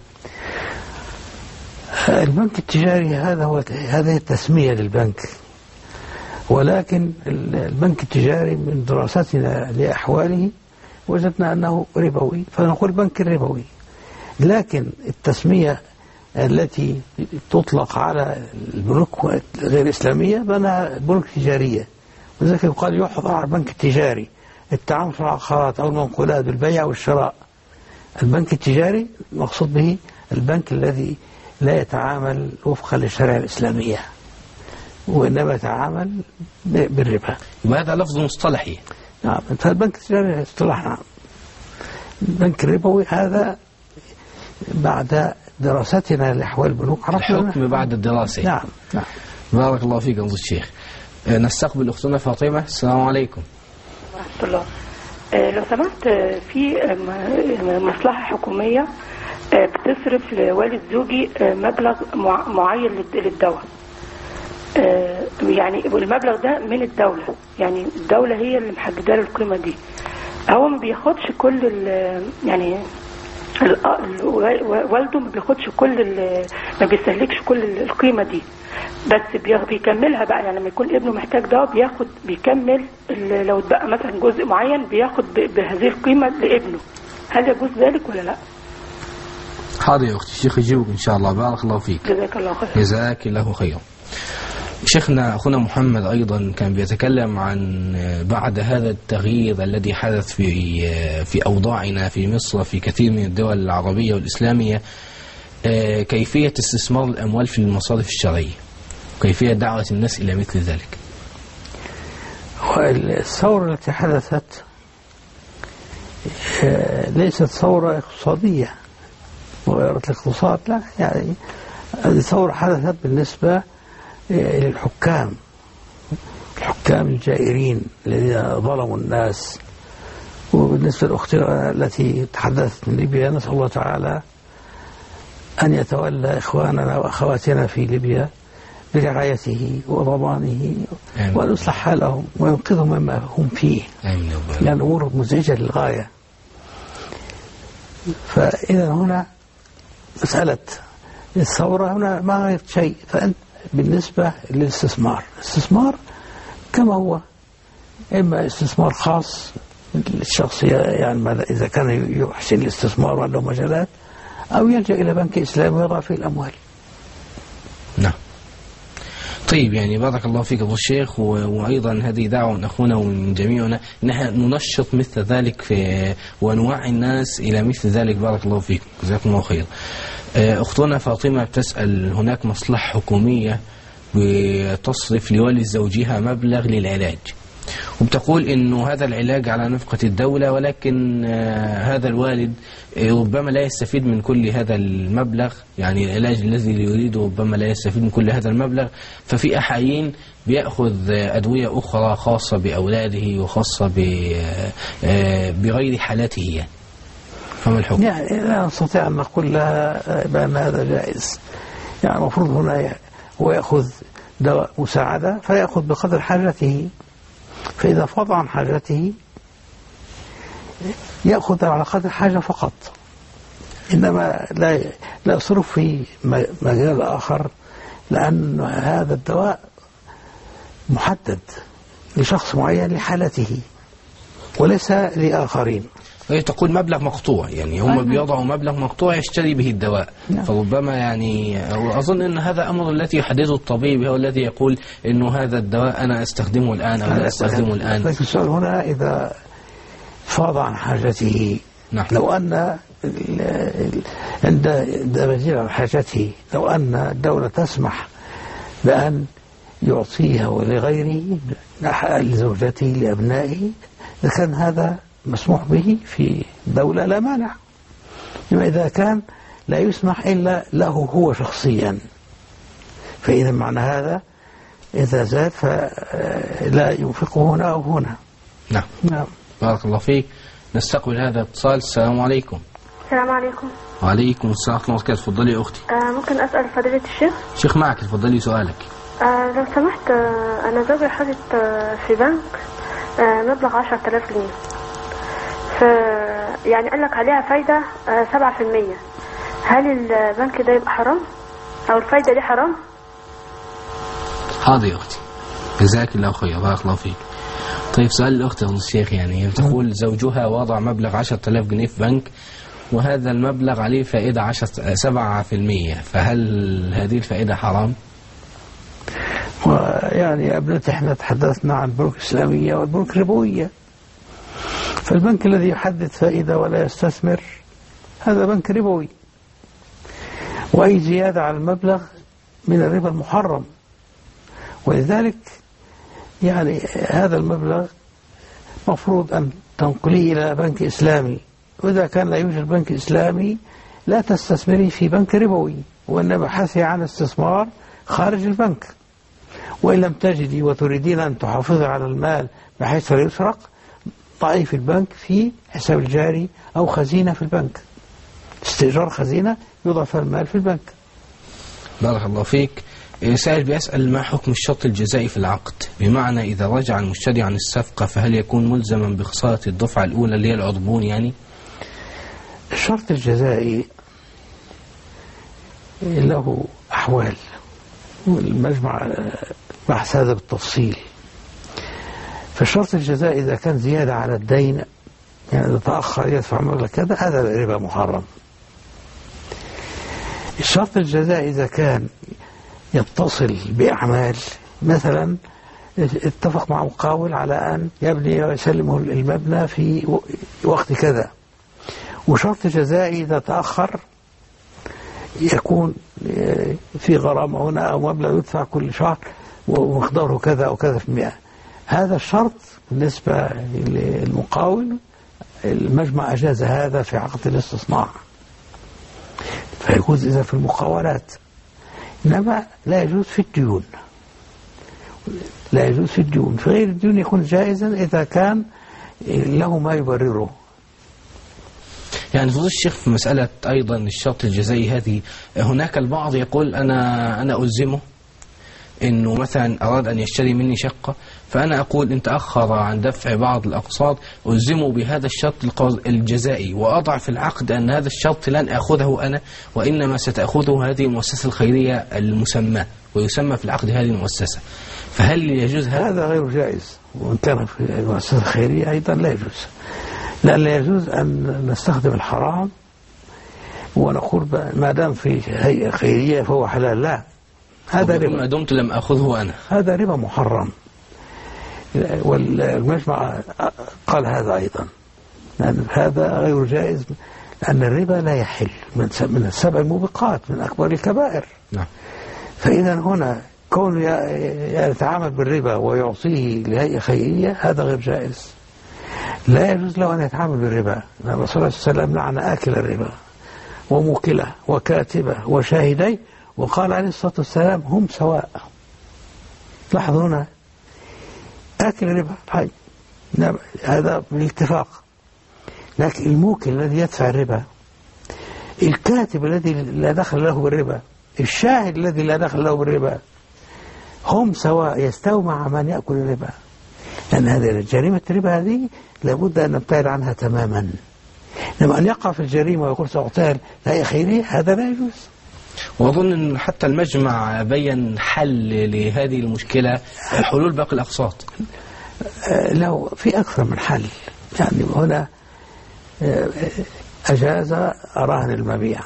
البنك التجاري هذا هو هذه التسمية للبنك، ولكن البنك التجاري من دراستنا لأحواله وجدنا أنه ربوي فنقول بنك الربوي، لكن التسمية التي تطلق على البنوك غير الإسلامية بأنها بنوك تجارية، وذلك يقال يحظى على البنك التجاري التعامل في العقارات أو المنقولات بالبيع والشراء. البنك التجاري مقصود به البنك الذي لا يتعامل وفقا للشريعة الإسلامية وإنما يتعامل بالربا. وهذا لفظ مصطلحي. نعم البنك التجاري اصطلاح. نعم البنك الربوي هذا بعد دراستنا لأحوال البنوك الحكم بعد الدراسة. نعم نعم بارك الله فيك أبو الشيخ. نستقبل أختنا فاطمة. السلام عليكم. ورحمة الله. لو سمحت في مصلحة حكومية بتصرف لوالد زوجي مبلغ معين للدواء، يعني المبلغ ده من الدولة، يعني الدولة هي اللي محددة له القيمة دي. هو ما بياخدش كل يعني والده ما بياخدش كل ما بيستهلكش كل القيمة دي، بس بيكملها بقى. يعني لما يكون ابنه محتاج دواء بياخد بيكمل، لو اتبقى مثلا جزء معين بياخد بهذه القيمة لابنه. هل يجوز ذلك ولا لا؟ حاضر يا أختي، الشيخ يجيبك إن شاء الله. بارك الله فيك. جزاك الله خير. جزاك الله خيرا. شيخنا أخونا محمد أيضا كان بيتكلم عن بعد هذا التغيير الذي حدث في في أوضاعنا في مصر في كثير من الدول العربية والإسلامية، كيفية استثمار الأموال في المصارف الشرعية، وكيفية دعوة الناس إلى مثل ذلك. الثورة التي حدثت ليست ثورة اقتصادية وغيرت الاقتصاد، لا، يعني هذه ثورة حدثت بالنسبة للحكام، الحكام الجائرين الذين ظلموا الناس. وبالنسبة للأخت التي تحدثت من ليبيا، نسأل الله تعالى أن يتولى إخواننا وأخواتنا في ليبيا برعايته وضمانه، وأن يصلح حالهم وينقذهم مما هم فيه، لأن الأمور مزعجة للغاية. فإذا هنا مسألة الثورة هنا ما غيرت شيء. فأنت بالنسبة للاستثمار، الاستثمار كما هو، إما استثمار خاص للشخصية، يعني إذا كان يحسن الاستثمار وعنده مجالات، أو يلجأ إلى بنك إسلامي ويضع فيه الأموال. نعم. طيب، يعني بارك الله فيك أبو الشيخ، وأيضا هذه دعوة من أخونا ومن جميعنا نحن ننشط مثل ذلك في ونوعي الناس إلى مثل ذلك. بارك الله فيك، جزاكم الله خير. أختنا فاطمة بتسأل، هناك مصلحة حكومية بتصرف لوالد زوجها مبلغ للعلاج، وبتقول إنه هذا العلاج على نفقة الدولة، ولكن هذا الوالد ربما لا يستفيد من كل هذا المبلغ، يعني العلاج الذي يريده ربما لا يستفيد من كل هذا المبلغ، ففي أحيان بيأخذ أدوية أخرى خاصة بأولاده وخاصة بغير حالته. يعني فما الحكم؟ يعني لا نستطيع أن نقول لها بأن هذا جائز. يعني المفروض هنا هو يأخذ دواء مساعدة فيأخذ بقدر حاجته، فإذا فاض عن حاجته يأخذ على قدر حاجة فقط، إنما لا لا يصرف في مجال آخر، لأن هذا الدواء محدد لشخص معين لحالته وليس لآخرين. هي تقول مبلغ مقطوع، يعني هم بيضعوا مبلغ مقطوع يشتري به الدواء. نعم. فربما يعني أظن أن هذا أمر الذي يحدده الطبيب، هو الذي يقول إنه هذا الدواء أنا أستخدمه الآن أو لا أستخدمه الآن. لكن السؤال هنا إذا فاض عن حاجته. نعم. لو أن عند مزيد عن حاجته، لو أن الدولة تسمح بأن يعطيها ولغيره، لزوجته لأبنائه، لكان هذا مسموح به في دولة لا مانع. لما إذا كان لا يسمح إلا له هو شخصيا، فإذا معنى هذا إذا زاد فلا ينفقه هنا أو هنا. نعم. نعم. بارك الله فيك. نستقبل هذا الاتصال. السلام عليكم. السلام عليكم. وعليكم السلام ورحمة الله وبركاته. تفضلي يا أختي. آه ممكن أسأل فضيلة الشيخ؟ شيخ معك، تفضلي سؤالك. آه لو سمحت، آه أنا زوجي حاطط آه في بنك آه مبلغ عشرة آلاف جنيه، ف يعني قال لك عليها فايدة آه سبعة في المية. هل البنك ده يبقى حرام أو الفايدة دي حرام؟ حاضر يا أختي، جزاك الله خير، بارك الله فيك. طيب، سؤال الأخت أبو الشيخ، يعني تقول زوجها وضع مبلغ عشرة آلاف جنيه في بنك، وهذا المبلغ عليه فائدة عشرة سبعة في المية، فهل هذه الفائدة حرام؟ يعني ابنتي احنا تحدثنا عن بنوك إسلامية والبنوك الربوية، فالبنك الذي يحدد فائدة ولا يستثمر هذا بنك ربوي، وأي زيادة على المبلغ من الربا المحرم. ولذلك يعني هذا المبلغ مفروض أن تنقليه إلى بنك إسلامي، وإذا كان لا يوجد بنك إسلامي لا تستثمري في بنك ربوي، وإنما بحثي عن استثمار خارج البنك. وإن لم تجدي وتريدين أن تحافظي على المال بحيث لا يسرق، ضعي في البنك في حساب الجاري أو خزينة في البنك. استئجار خزينة يضاف المال في البنك. بارك الله فيك. سائل بيسأل ما حكم الشرط الجزائي في العقد؟ بمعنى إذا رجع المشتري عن الصفقة فهل يكون ملزما بخسارة الدفعة الأولى اللي هي العربون يعني؟ الشرط الجزائي له أحوال، والمجمع بحث هذا بالتفصيل. فالشرط الجزائي إذا كان زيادة على الدين، يعني إذا تأخر يدفع مبلغ كذا، هذا ربا محرم. الشرط الجزائي إذا كان يتصل بأعمال، مثلا اتفق مع مقاول على أن يبني ويسلمه المبنى في وقت كذا، وشرط جزائي إذا تأخر يكون في غرامة هنا أو مبلغ يدفع كل شهر ومقداره كذا أو كذا في المئة. هذا الشرط بالنسبة للمقاول المجمع أجاز هذا في عقد الاستصناع، فيجوز إذا في المقاولات، إنما لا يجوز في الديون. لا يجوز في الديون، في غير الديون يكون جائزا إذا كان له ما يبرره. يعني فضيلة الشيخ في مسألة أيضا الشرط الجزائي هذه، هناك البعض يقول أنا أنا ألزمه إنه مثلا أراد أن يشتري مني شقة، فأنا أقول إن تأخر عن دفع بعض الأقساط ألزمه بهذا الشرط الجزائي، وأضع في العقد أن هذا الشرط لن أخذه أنا، وإنما ستأخذه هذه المؤسسة الخيرية المسمى، ويسمى في العقد هذه المؤسسة. فهل يجوز هذا؟ هذا غير جائز، وإن كان في المؤسسة الخيرية أيضا لا يجوز، لأن لا يجوز أن نستخدم الحرام ونقول ما دام في هيئة خيرية فهو حلال. لا، هذا ربا، ما دمت لم أخذه أنا، هذا ربا محرم. والمجمع قال هذا أيضا، لأن هذا غير جائز، لأن الربا لا يحل من السبع الموبقات، من أكبر الكبائر. نعم. فإذا هنا كون يتعامل بالربا ويعطيه لهيئة خيرية هذا غير جائز. لا يجوز له أن يتعامل بالربا، لأن الرسول صلى الله عليه وسلم لعن آكل الربا وموكله وكاتبه وشاهديه، وقال عليه الصلاة والسلام هم سواء. لاحظوا هنا آكل الربا حي. هذا بالاتفاق، لكن الموكل الذي يدفع الربا، الكاتب الذي لا دخل له بالربا، الشاهد الذي لا دخل له بالربا، هم سواء، يستوى مع من يأكل الربا. لأن هذه جريمة الربا هذه لابد أن نبتعد عنها تماما. لما أن يقع في الجريمة ويقول سأغتال لا خيري، هذا لا يجوز. وأظن أن حتى المجمع بين حل لهذه المشكلة، حلول باقي الأقساط. له في أكثر من حل. يعني هنا أجاز رهن المبيع،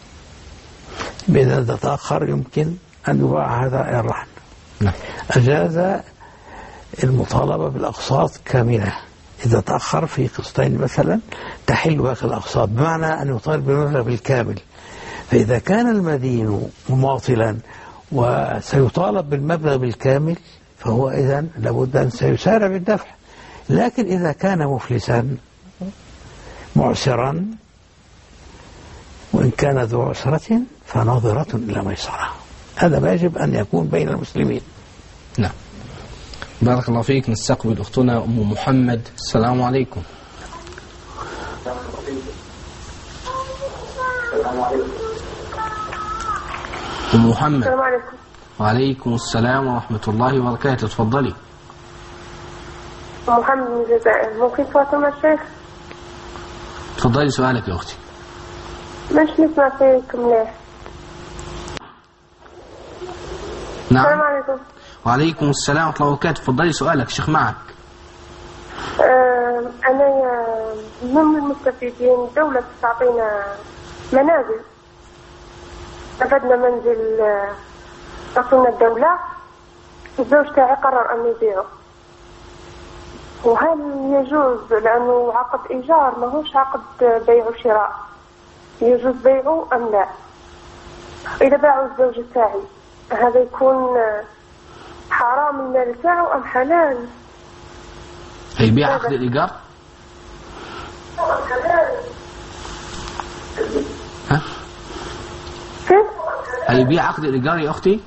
إذا تأخر يمكن أن يباع هذا الرهن. أجاز المطالبة بالأقساط كاملة، إذا تأخر في قسطين مثلا تحل باقي الأقساط، بمعنى أن يطالب بالمبلغ بالكامل. فإذا كان المدين مماطلا وسيطالب بالمبلغ بالكامل فهو إذن لابد أن سيسارع بالدفع. لكن إذا كان مفلسا معسرا وإن كان ذو عسرة فناظرة إلى ميسرة، هذا ما يجب أن يكون بين المسلمين. نعم. بارك الله فيك. نستقبل أختنا أم محمد. السلام عليكم. أم محمد. السلام عليكم. وعليكم السلام ورحمة الله وبركاته. تفضلي. محمد من الجزائر. ممكن فاطمة الشيخ؟ تفضلي سؤالك يا أختي. مش نسمع فيكم ليه؟ نعم. السلام عليكم. وعليكم السلام ورحمة الله وبركاته. تفضلي سؤالك، شيخ معك. آه أنا من المستفيدين. الدولة تعطينا منازل، أخذنا منزل تعطينا الدولة، الزوج تاعي قرر أن يبيعه، وهل يجوز لأنه عقد إيجار ما هوش عقد بيع وشراء، يجوز بيعه أم لا؟ إذا باعوا الزوج تاعي هذا يكون حرام المال تاعه أم حلال؟ هيبيع عقد الإيجار؟ ها؟ كيف؟ هيبيع عقد الإيجار يا أختي؟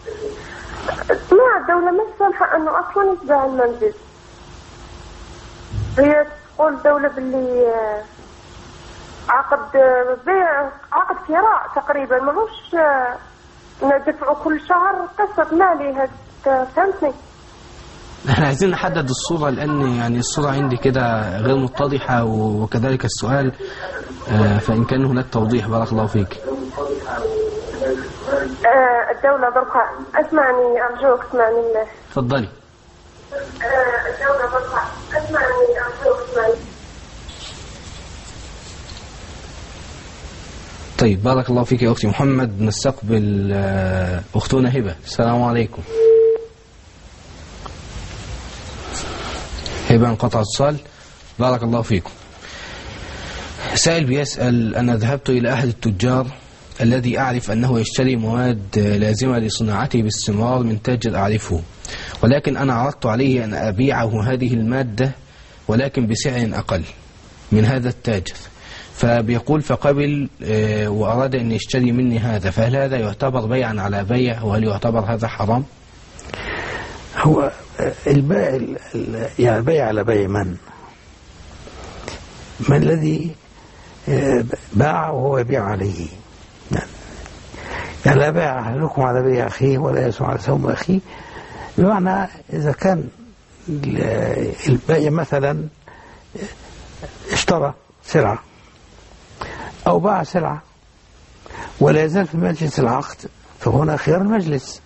لا، الدولة ما تسمح أنه أصلا يتباع المنزل. هي تقول الدولة باللي عقد بيع، عقد شراء تقريبا، ماهوش ندفعه كل شهر قسط مالي. هاد فهمتني؟ احنا عايزين نحدد الصورة، لأن يعني الصورة عندي كده غير متضحة، وكذلك السؤال، فإن كان هناك توضيح بارك الله فيك. الدولة ضربها، اسمعني أرجوك، اسمعني الله. تفضلي. الدولة ضربها، اسمعني أرجوك، اسمعني. طيب بارك الله فيك يا أختي محمد. نستقبل أختنا هبة. السلام عليكم. هبة انقطع اتصال. بارك الله فيكم. سائل بيسأل: أنا ذهبت إلى أحد التجار الذي أعرف أنه يشتري مواد لازمة لصناعته باستمرار من تاجر أعرفه، ولكن أنا عرضت عليه أن أبيعه هذه المادة ولكن بسعر أقل من هذا التاجر، فبيقول فقبل وأراد أن يشتري مني هذا، فهل هذا يعتبر بيعا على بيع، وهل يعتبر هذا حرام؟ هو البيع يعني بيع على بيع من؟ من الذي باع وهو يبيع عليه؟ يعني لا بيع أحدكم على بيع أخيه ولا يسمع على سوم أخيه، بمعنى إذا كان البيع مثلا اشترى سلعة أو باع سلعة ولا يزال في مجلس العقد، فهنا خيار المجلس.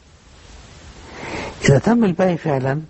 إذا تم البيع فعلا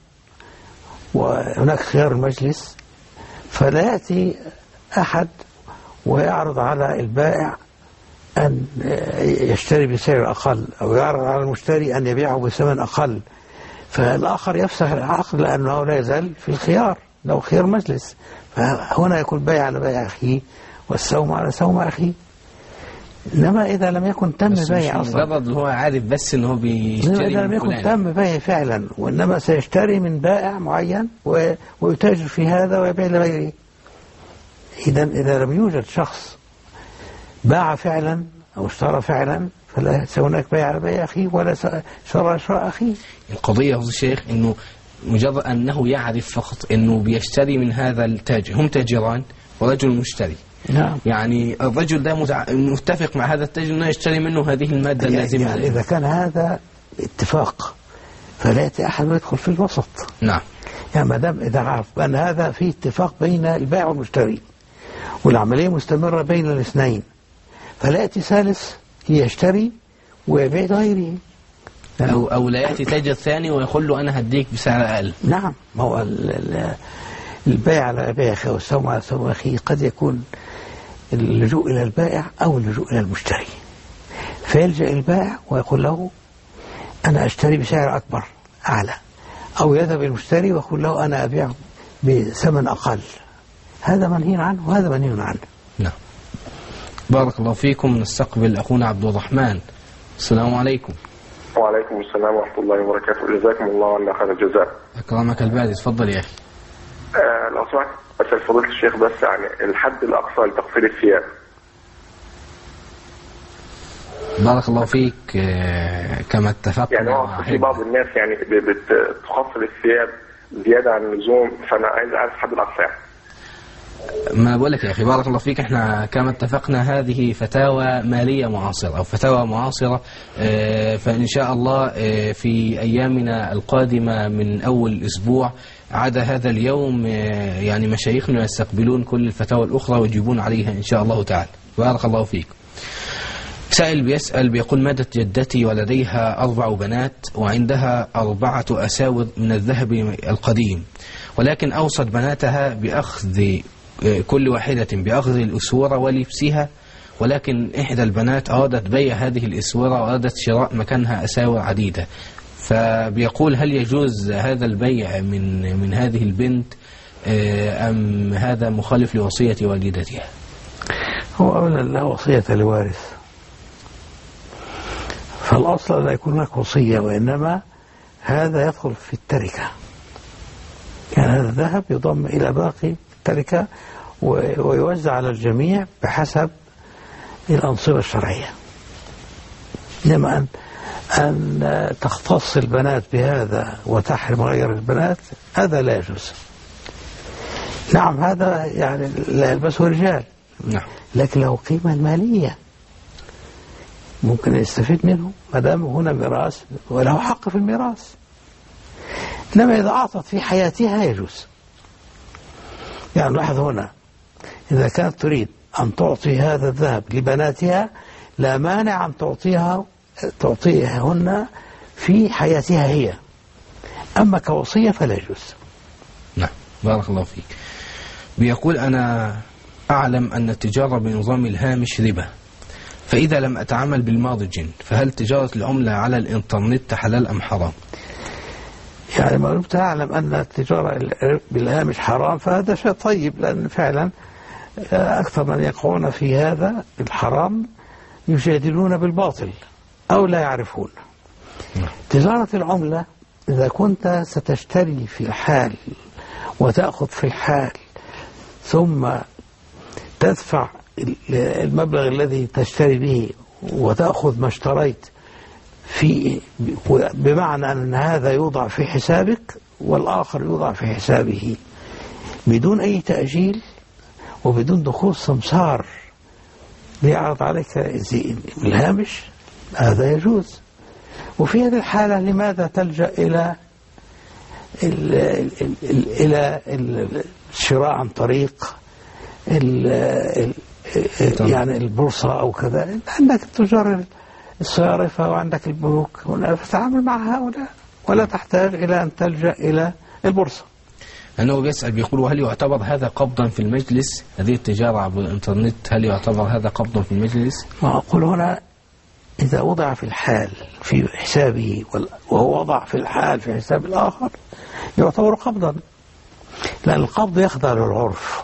وهناك خيار المجلس، فلا يأتي أحد ويعرض على البائع أن يشتري بسعر أقل، أو يعرض على المشتري أن يبيعه بثمن أقل، فالآخر يفسخ العقد لأنه لا يزال في الخيار، لو خيار مجلس. فهنا يكون بيع على بيع أخيه والسوم على سوم أخيه. إنما إذا لم يكن تم بيع أصلا، مجرد هو عارف بس إنه بيشتري، إذا لم يكن تم بيع فعلا، وإنما سيشتري من بائع معين ويتاجر في هذا ويبيع لغيره. إذا إذا لم يوجد شخص باع فعلا أو اشترى فعلا، فلا هناك بيع على بيع أخيه ولا شراء شراء أخيه. القضية يا الشيخ إنه مجرد أنه يعرف فقط إنه بيشتري من هذا التاجر، هم تاجران ورجل مشتري. نعم. يعني الرجل ده متفق مع هذا التاجر أنه يشتري منه هذه المادة يعني اللازمة. يعني إذا كان هذا اتفاق فلا يأتي أحد ويدخل في الوسط. نعم. يعني ما دام إذا عرف بأن هذا فيه اتفاق بين البائع والمشتري والعملية مستمرة بين الاثنين، فلا يأتي ثالث يشتري ويبيع غيره. أو, أو لا يأتي تاجر ثاني ويقول له أنا هديك بسعر أقل. نعم. ما هو البيع على بيع أخيه والسوم على سوم أخيه قد يكون اللجوء إلى البائع أو اللجوء إلى المشتري، فيلجأ البائع ويقول له أنا أشتري بسعر أكبر أعلى، أو يذهب المشتري ويقول له أنا أبيع بثمن أقل. هذا منهي عنه وهذا منهي عنه. نعم. بارك الله فيكم. نستقبل أخونا عبد الرحمن. السلام عليكم. وعليكم السلام ورحمة الله وبركاته. جزاكم الله عنا خير الجزاء. أكرمك الباري. تفضل يا أخي. آه لو سمحت أسأل فضيلة الشيخ بس عن الحد الأقصى لتقصير الثياب. بارك الله فيك. آه كما اتفقنا، يعني في بعض الناس يعني بتقصر الثياب زيادة عن اللزوم، فأنا عايز أعرف الحد الأقصى. ما بقول لك يا أخي بارك الله فيك، احنا كما اتفقنا هذه فتاوى مالية معاصرة أو فتاوى معاصرة، فإن شاء الله في أيامنا القادمة من أول أسبوع عدا هذا اليوم يعني مشايخنا يستقبلون كل الفتاوى الأخرى ويجيبون عليها إن شاء الله تعالى. بارك الله فيك. سائل بيسأل بيقول: ماتت جدتي ولديها أربع بنات وعندها أربعة أساور من الذهب القديم، ولكن أوصت بناتها بأخذ كل واحدة بأخذ الأسورة ولبسها، ولكن إحدى البنات أرادت بيع هذه الأسورة وأرادت شراء مكانها أساور عديدة، فبيقول هل يجوز هذا البيع من من هذه البنت أم هذا مخالف لوصية والدتها؟ هو أولا لا وصية لوارث، فالأصل لا يكون هناك وصية، وإنما هذا يدخل في التركة. يعني هذا الذهب يضم إلى باقي التركة ويوزع على الجميع بحسب الأنصبة الشرعية. إنما أن, أن تختص البنات بهذا وتحرم غير البنات هذا لا يجوز. نعم هذا يعني لا يلبسه الرجال، نعم. لكن له قيمة مالية ممكن يستفيد منه ما دام هنا ميراث وله حق في الميراث. إنما إذا أعطت في حياتها يجوز. يعني لاحظ هنا إذا كانت تريد أن تعطي هذا الذهب لبناتها لا مانع أن تعطيها تعطيهن في حياتها هي، أما كوصية فلا يجوز. نعم بارك الله فيك. بيقول أنا أعلم أن التجارة بنظام الهامش ربا، فإذا لم أتعامل بالمارجن فهل تجارة العملة على الإنترنت حلال أم حرام؟ يعني ما دمت أعلم أن التجارة بالهامش حرام فهذا شيء طيب، لأن فعلا أكثر من يقعون في هذا الحرام يجادلون بالباطل أو لا يعرفون. تجارة العملة إذا كنت ستشتري في الحال وتأخذ في الحال ثم تدفع المبلغ الذي تشتري به وتأخذ ما اشتريت في، بمعنى أن هذا يوضع في حسابك والآخر يوضع في حسابه بدون أي تأجيل وبدون دخول سمسار ليعرض عليك الهامش، هذا يجوز. وفي هذه الحالة لماذا تلجأ إلى ال ال ال إلى الشراء عن طريق ال ال يعني البورصة أو كذا؟ عندك التجار الصيارفة وعندك البنوك هنا، فتعامل مع هؤلاء ولا تحتاج إلى أن تلجأ إلى البورصة. أنه بيسأل بيقول هل يعتبر هذا قبضا في المجلس؟ هذه التجارة عبر الإنترنت هل يعتبر هذا قبضا في المجلس؟ ما أقول هنا إذا وضع في الحال في حسابه وهو وضع في الحال في حساب الآخر يعتبر قبضا، لأن القبض يخضع للعرف،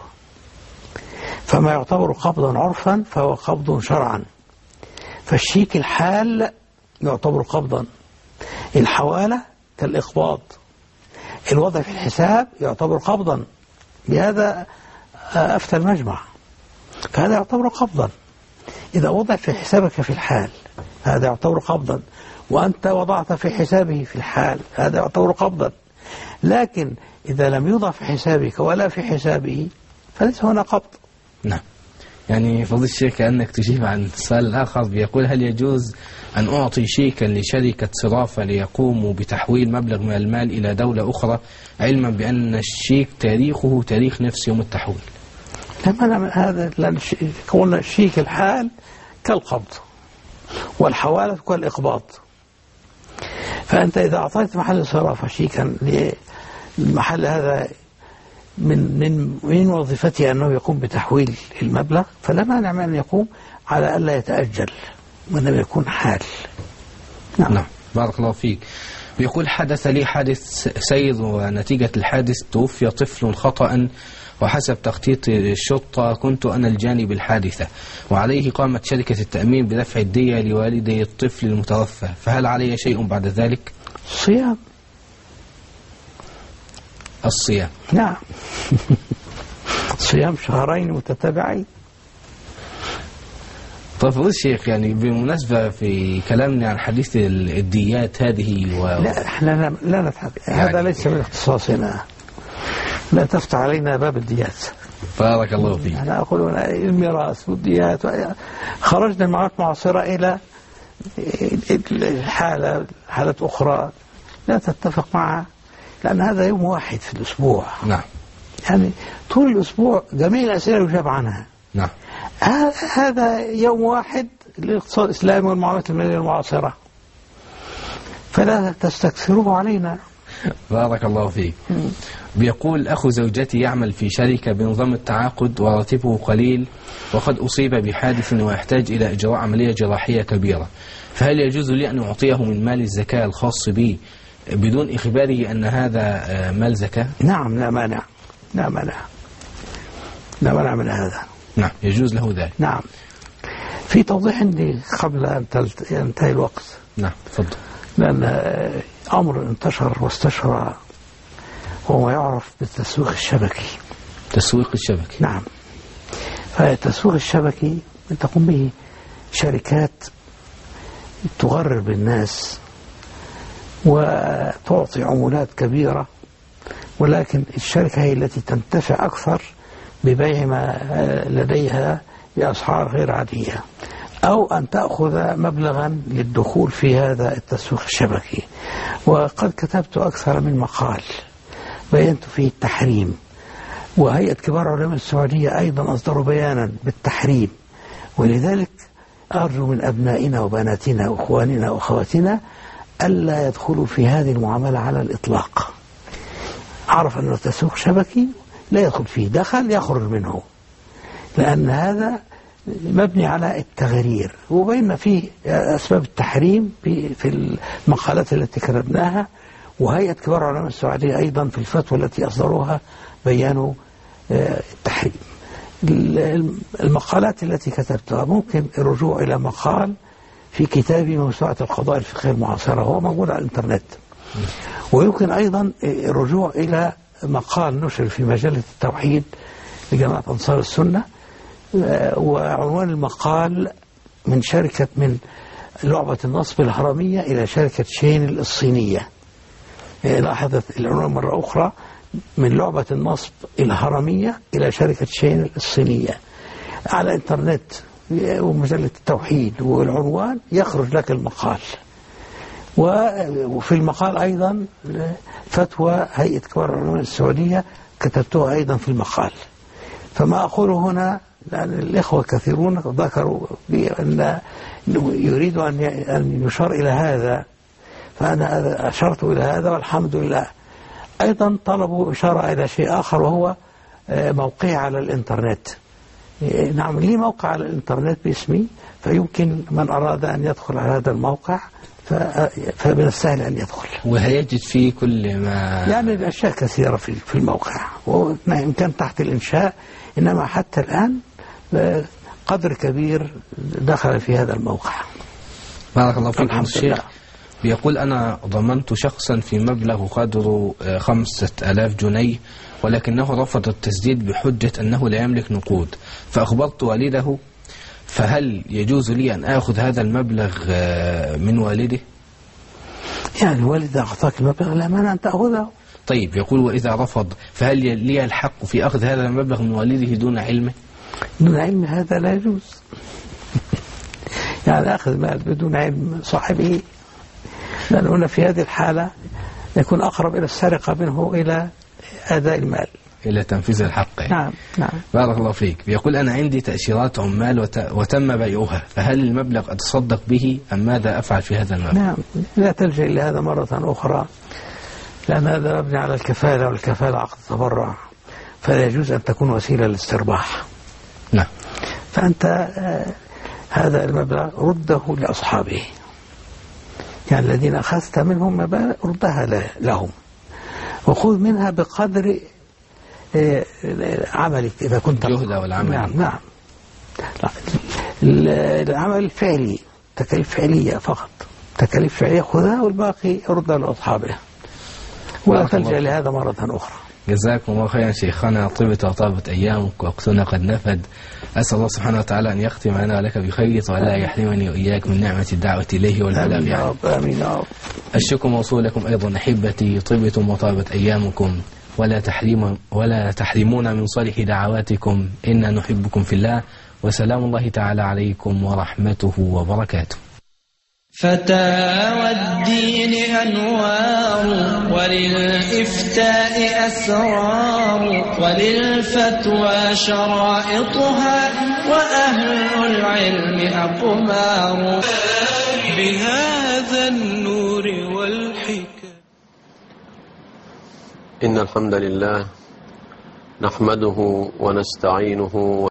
فما يعتبر قبضا عرفا فهو قبض شرعا. فالشيك الحال يعتبر قبضا، الحوالة كالإقباض، الوضع في الحساب يعتبر قبضا، بهذا أفتى المجمع، فهذا يعتبر قبضا. إذا وضع في حسابك في الحال هذا يعتبر قبضا، وأنت وضعت في حسابه في الحال هذا يعتبر قبضا. لكن إذا لم يوضع في حسابك ولا في حسابه فليس هنا قبض. نعم. يعني فضيلة الشيخ كأنك تجيب عن السؤال الآخر، بيقول هل يجوز أن أعطي شيكا لشركة صرافة ليقوموا بتحويل مبلغ من المال إلى دولة أخرى علما بأن الشيك تاريخه تاريخ نفس يوم التحويل؟ لما من هذا، لأن قلنا الشيك الحال كالقبض والحوالة كالإقباض. فأنت إذا أعطيت محل صرافة شيكا للمحل هذا من من من وظيفته أنه يقوم بتحويل المبلغ، فلا مانع من أن يقوم على ألا يتأجل وإنما يكون حال. نعم. نعم بارك الله فيك. بيقول حدث لي حادث سير ونتيجة الحادث توفي طفل خطأ، وحسب تخطيط الشرطة كنت أنا الجاني بالحادثة، وعليه قامت شركة التأمين بدفع الدية لوالدي الطفل المتوفى، فهل علي شيء بعد ذلك؟ صيام. الصيام. نعم. صيام شهرين متتابعين. طيب فضيلة الشيخ، يعني بالمناسبة في كلامنا عن حديث الديات هذه و... لا احنا لا نتحدث يعني هذا ليس من اختصاصنا، لا تفتح علينا باب الديات. بارك الله فيك. أنا أقول الميراث والديات، خرجنا المعارك معاصرة إلى الحالة حالة أخرى لا تتفق معها، لأن هذا يوم واحد في الأسبوع. نعم. يعني طول الأسبوع جميع الأسئلة يجاب عنها. نعم. هذا يوم واحد للاقتصاد الإسلامي والمعاملات المالية المعاصرة، فلا تستكثروه علينا. بارك الله فيك. بيقول أخو زوجتي يعمل في شركة بنظام التعاقد وراتبه قليل، وقد أصيب بحادث ويحتاج إلى إجراء عملية جراحية كبيرة، فهل يجوز لي أن أعطيه من مال الزكاة الخاص بي بدون إخباره أن هذا مال زكاة؟ نعم لا مانع، لا مانع، لا مانع من هذا. نعم يجوز له ذلك. نعم. في توضيح عندي قبل أن ينتهي الوقت. نعم تفضل. لأن أمر انتشر واستشرى هو ما يعرف بالتسويق الشبكي. تسويق الشبكي. نعم. فالتسويق الشبكي تقوم به شركات تغرر بالناس وتعطي عمولات كبيرة، ولكن الشركة هي التي تنتفع أكثر ببيع ما لديها بأسعار غير عادية، أو أن تأخذ مبلغا للدخول في هذا التسويق الشبكي. وقد كتبت أكثر من مقال بينت فيه التحريم، وهيئة كبار علماء السعودية أيضا أصدروا بيانا بالتحريم. ولذلك أرجو من أبنائنا وبناتنا وأخواننا وأخواتنا ألا يدخلوا في هذه المعاملة على الإطلاق. عرف أنه تسويق شبكي لا يدخل فيه، دخل يخرج منه، لأن هذا مبني على التغرير. وبين فيه أسباب التحريم في المقالات التي كتبناها، وهيئة كبار علماء السعودية أيضا في الفتوى التي أصدروها بيانوا التحريم. المقالات التي كتبتها ممكن الرجوع إلى مقال في كتابي موسوعة القضايا الفقهية المعاصرة، هو موجود على الإنترنت. ويمكن أيضا الرجوع إلى مقال نشر في مجلة التوحيد لجماعة أنصار السنة، وعنوان المقال من شركة من لعبة النصب الهرمية إلى شركة شين الصينية. لاحظت العنوان مرة أخرى، من لعبة النصب الهرمية إلى شركة شين الصينية، على الإنترنت ومجلة التوحيد، والعنوان يخرج لك المقال. وفي المقال أيضا فتوى هيئة كبار العلماء السعودية كتبتها أيضا في المقال. فما أقوله هنا لأن الإخوة كثيرون ذكروا بأن يريد أن يشار إلى هذا، فأنا أشرت إلى هذا والحمد لله. أيضا طلبوا إشارة إلى شيء آخر، وهو موقعي على الإنترنت. نعم، لي موقع على الإنترنت باسمي، فيمكن من أراد أن يدخل على هذا الموقع فمن السهل أن يدخل، وهيجد فيه كل ما يعني الأشياء كثيرة في الموقع، وإن كان تحت الإنشاء، إنما حتى الآن قدر كبير دخل في هذا الموقع. بارك الله فيكم الشيخ. بيقول أنا ضمنت شخصا في مبلغ قدره خمسة آلاف جنيه، ولكنه رفض التسديد بحجة أنه لا يملك نقود، فأخبرت والده، فهل يجوز لي أن أخذ هذا المبلغ من والده؟ يعني والد أعطاك المبلغ لا مانع أن تأخذه. طيب، يقول وإذا رفض فهل لي الحق في أخذ هذا المبلغ من والده دون علمه؟ دون علم هذا لا يجوز. يعني أخذ مال بدون علم صاحبه، لأن هنا في هذه الحالة يكون أقرب إلى السرقة منه إلى أداء المال، إلى تنفيذ الحق. نعم نعم. بارك الله فيك. بيقول أنا عندي تأشيرات عمال وت... وتم بيعها، فهل المبلغ أتصدق به أم ماذا أفعل في هذا المبلغ؟ نعم، لا تلجأ إلى هذا مرة أخرى، لأن هذا مبني على الكفالة، والكفالة عقد تبرع، فلا يجوز أن تكون وسيلة للاسترباح. نعم. فأنت آه هذا المبلغ رده لأصحابه، يعني الذين أخذت منهم مبالغ ردها لهم، وخذ منها بقدر عملك إذا كنت جهد والعمل. نعم نعم. العمل الفعلي تكاليف فعلية فقط، تكاليف فعلية خذها والباقي ردها لأصحابه، ولا تلجأ لهذا مرة أخرى. جزاكم الله خيرا شيخنا، طيبت وطابت أيامك، وقتنا قد نفد. أسأل الله سبحانه وتعالى أن يختم لنا ولك بخير، ولا يحرمني وإياك من نعمة الدعوة إليه والبلاغ عنه. آمين يا رب. الشكر موصول لكم أيضا أحبتي، طيبتم وطابت أيامكم، ولا تحرم ولا تحرمون من صالح دعواتكم، إنا نحبكم في الله، وسلام الله تعالى عليكم ورحمته وبركاته. فتاوى الدين أنوار، وللإفتاء أسرار، وللفتوى شرائطها، وأهل العلم أقمار. بهذا النور والحكم. إن الحمد لله نحمده ونستعينه